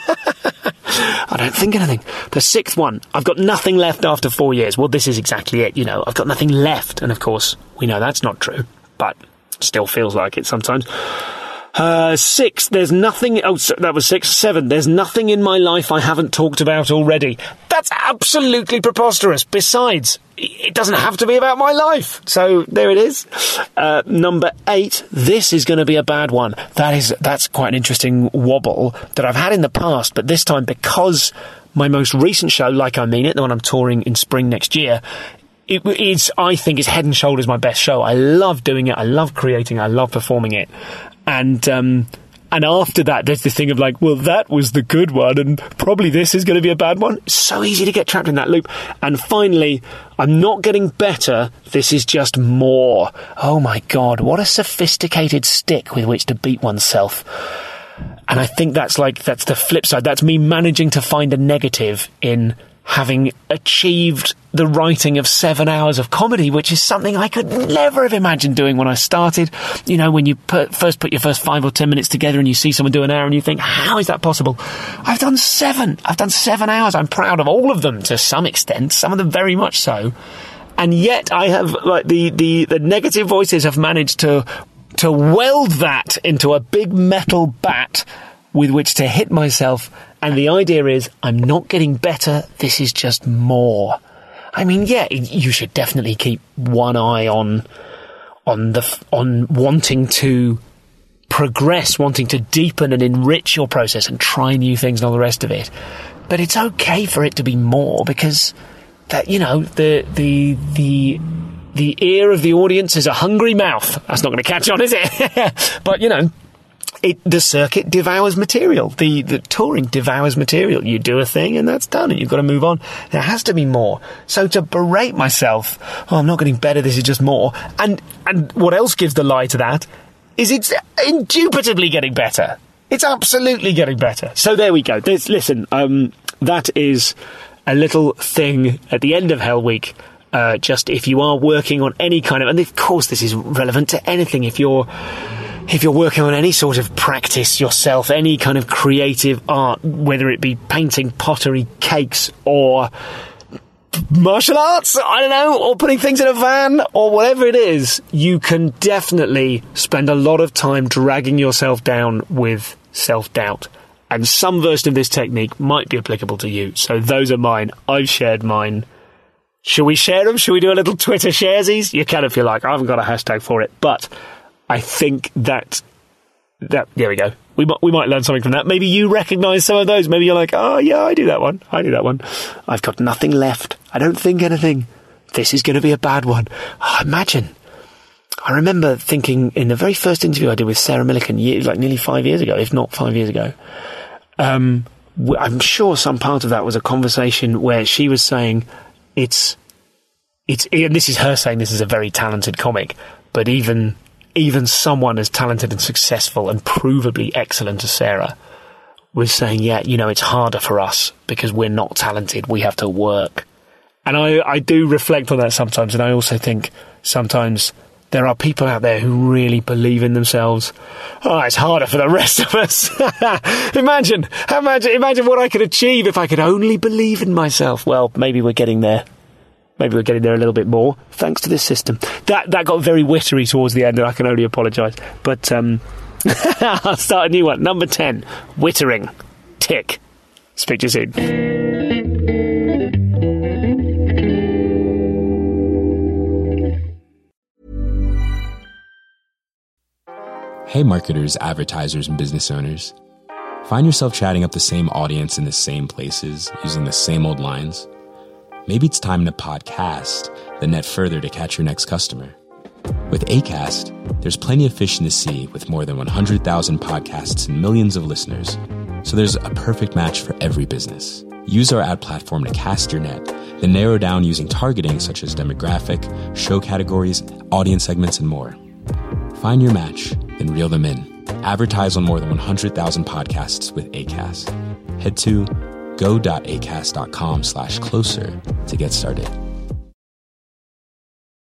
Speaker 1: I don't think anything. The 6th one, I've got nothing left after 4 years. Well, this is exactly it. I've got nothing left. And of course, we know that's not true, but still feels like it sometimes. 6, there's nothing... Oh, that was 6. 7, there's nothing in my life I haven't talked about already. That's absolutely preposterous. Besides, it doesn't have to be about my life. So, there it is. Number 8, this is going to be a bad one. That's quite an interesting wobble that I've had in the past, but this time because my most recent show, Like I Mean It, the one I'm touring in spring next year, I think it's head and shoulders my best show. I love doing it. I love creating it. I love performing it. And after that, there's this thing of like, well, that was the good one, and probably this is going to be a bad one. It's so easy to get trapped in that loop. And finally, I'm not getting better. This is just more. Oh my God, what a sophisticated stick with which to beat oneself. And I think that's the flip side. That's me managing to find a negative in having achieved the writing of 7 hours of comedy, which is something I could never have imagined doing when I started. You know, when you first put your first 5 or 10 minutes together and you see someone do an hour and you think, how is that possible? I've done 7 hours. I'm proud of all of them to some extent, some of them very much so. And yet I have, like, the negative voices have managed to weld that into a big metal bat with which to hit myself. And the idea is, I'm not getting better, this is just more. I mean, yeah, you should definitely keep one eye on wanting to progress, wanting to deepen and enrich your process and try new things and all the rest of it. But it's okay for it to be more, because that, you know, the ear of the audience is a hungry mouth. That's not going to catch on, is it? But, you know, the circuit devours material. The touring devours material. You do a thing and that's done and you've got to move on. There has to be more. So to berate myself, oh, I'm not getting better, this is just more. And what else gives the lie to that is it's indubitably getting better. It's absolutely getting better. So there we go. Listen, that is a little thing at the end of Hell Week. Just if you are working on any kind of, and of course this is relevant to anything, if you're working on any sort of practice yourself, any kind of creative art, whether it be painting, pottery, cakes, or martial arts, I don't know, or putting things in a van, or whatever it is, you can definitely spend a lot of time dragging yourself down with self-doubt. And some version of this technique might be applicable to you. So those are mine. I've shared mine. Shall we share them? Shall we do a little Twitter sharesies? You can if you like. I haven't got a hashtag for it, but I think that there we go. We might learn something from that. Maybe you recognise some of those. Maybe you're like, oh yeah, I do that one. I've got nothing left. I don't think anything. This is going to be a bad one. Oh, imagine. I remember thinking in the very first interview I did with Sarah Millican, like nearly 5 years ago, if not 5 years ago. I'm sure some part of that was a conversation where she was saying it's and this is her saying this is a very talented comic, but even someone as talented and successful and provably excellent as Sarah was saying, yeah, you know, it's harder for us because we're not talented. We have to work. And I do reflect on that sometimes. And I also think sometimes there are people out there who really believe in themselves. Oh, it's harder for the rest of us. Imagine what I could achieve if I could only believe in myself. Well, maybe we're getting there. Maybe we're getting there a little bit more, thanks to this system. That got very wittery towards the end, and I can only apologise. But I'll start a new one. Number 10, wittering. Tick. Speak to you soon.
Speaker 9: Hey marketers, advertisers, and business owners. Find yourself chatting up the same audience in the same places, using the same old lines? Maybe it's time to podcast the net further to catch your next customer. With Acast, there's plenty of fish in the sea with more than 100,000 podcasts and millions of listeners. So there's a perfect match for every business. Use our ad platform to cast your net, then narrow down using targeting such as demographic, show categories, audience segments, and more. Find your match, then reel them in. Advertise on more than 100,000 podcasts with Acast. Head to go.acast.com/closer to get started.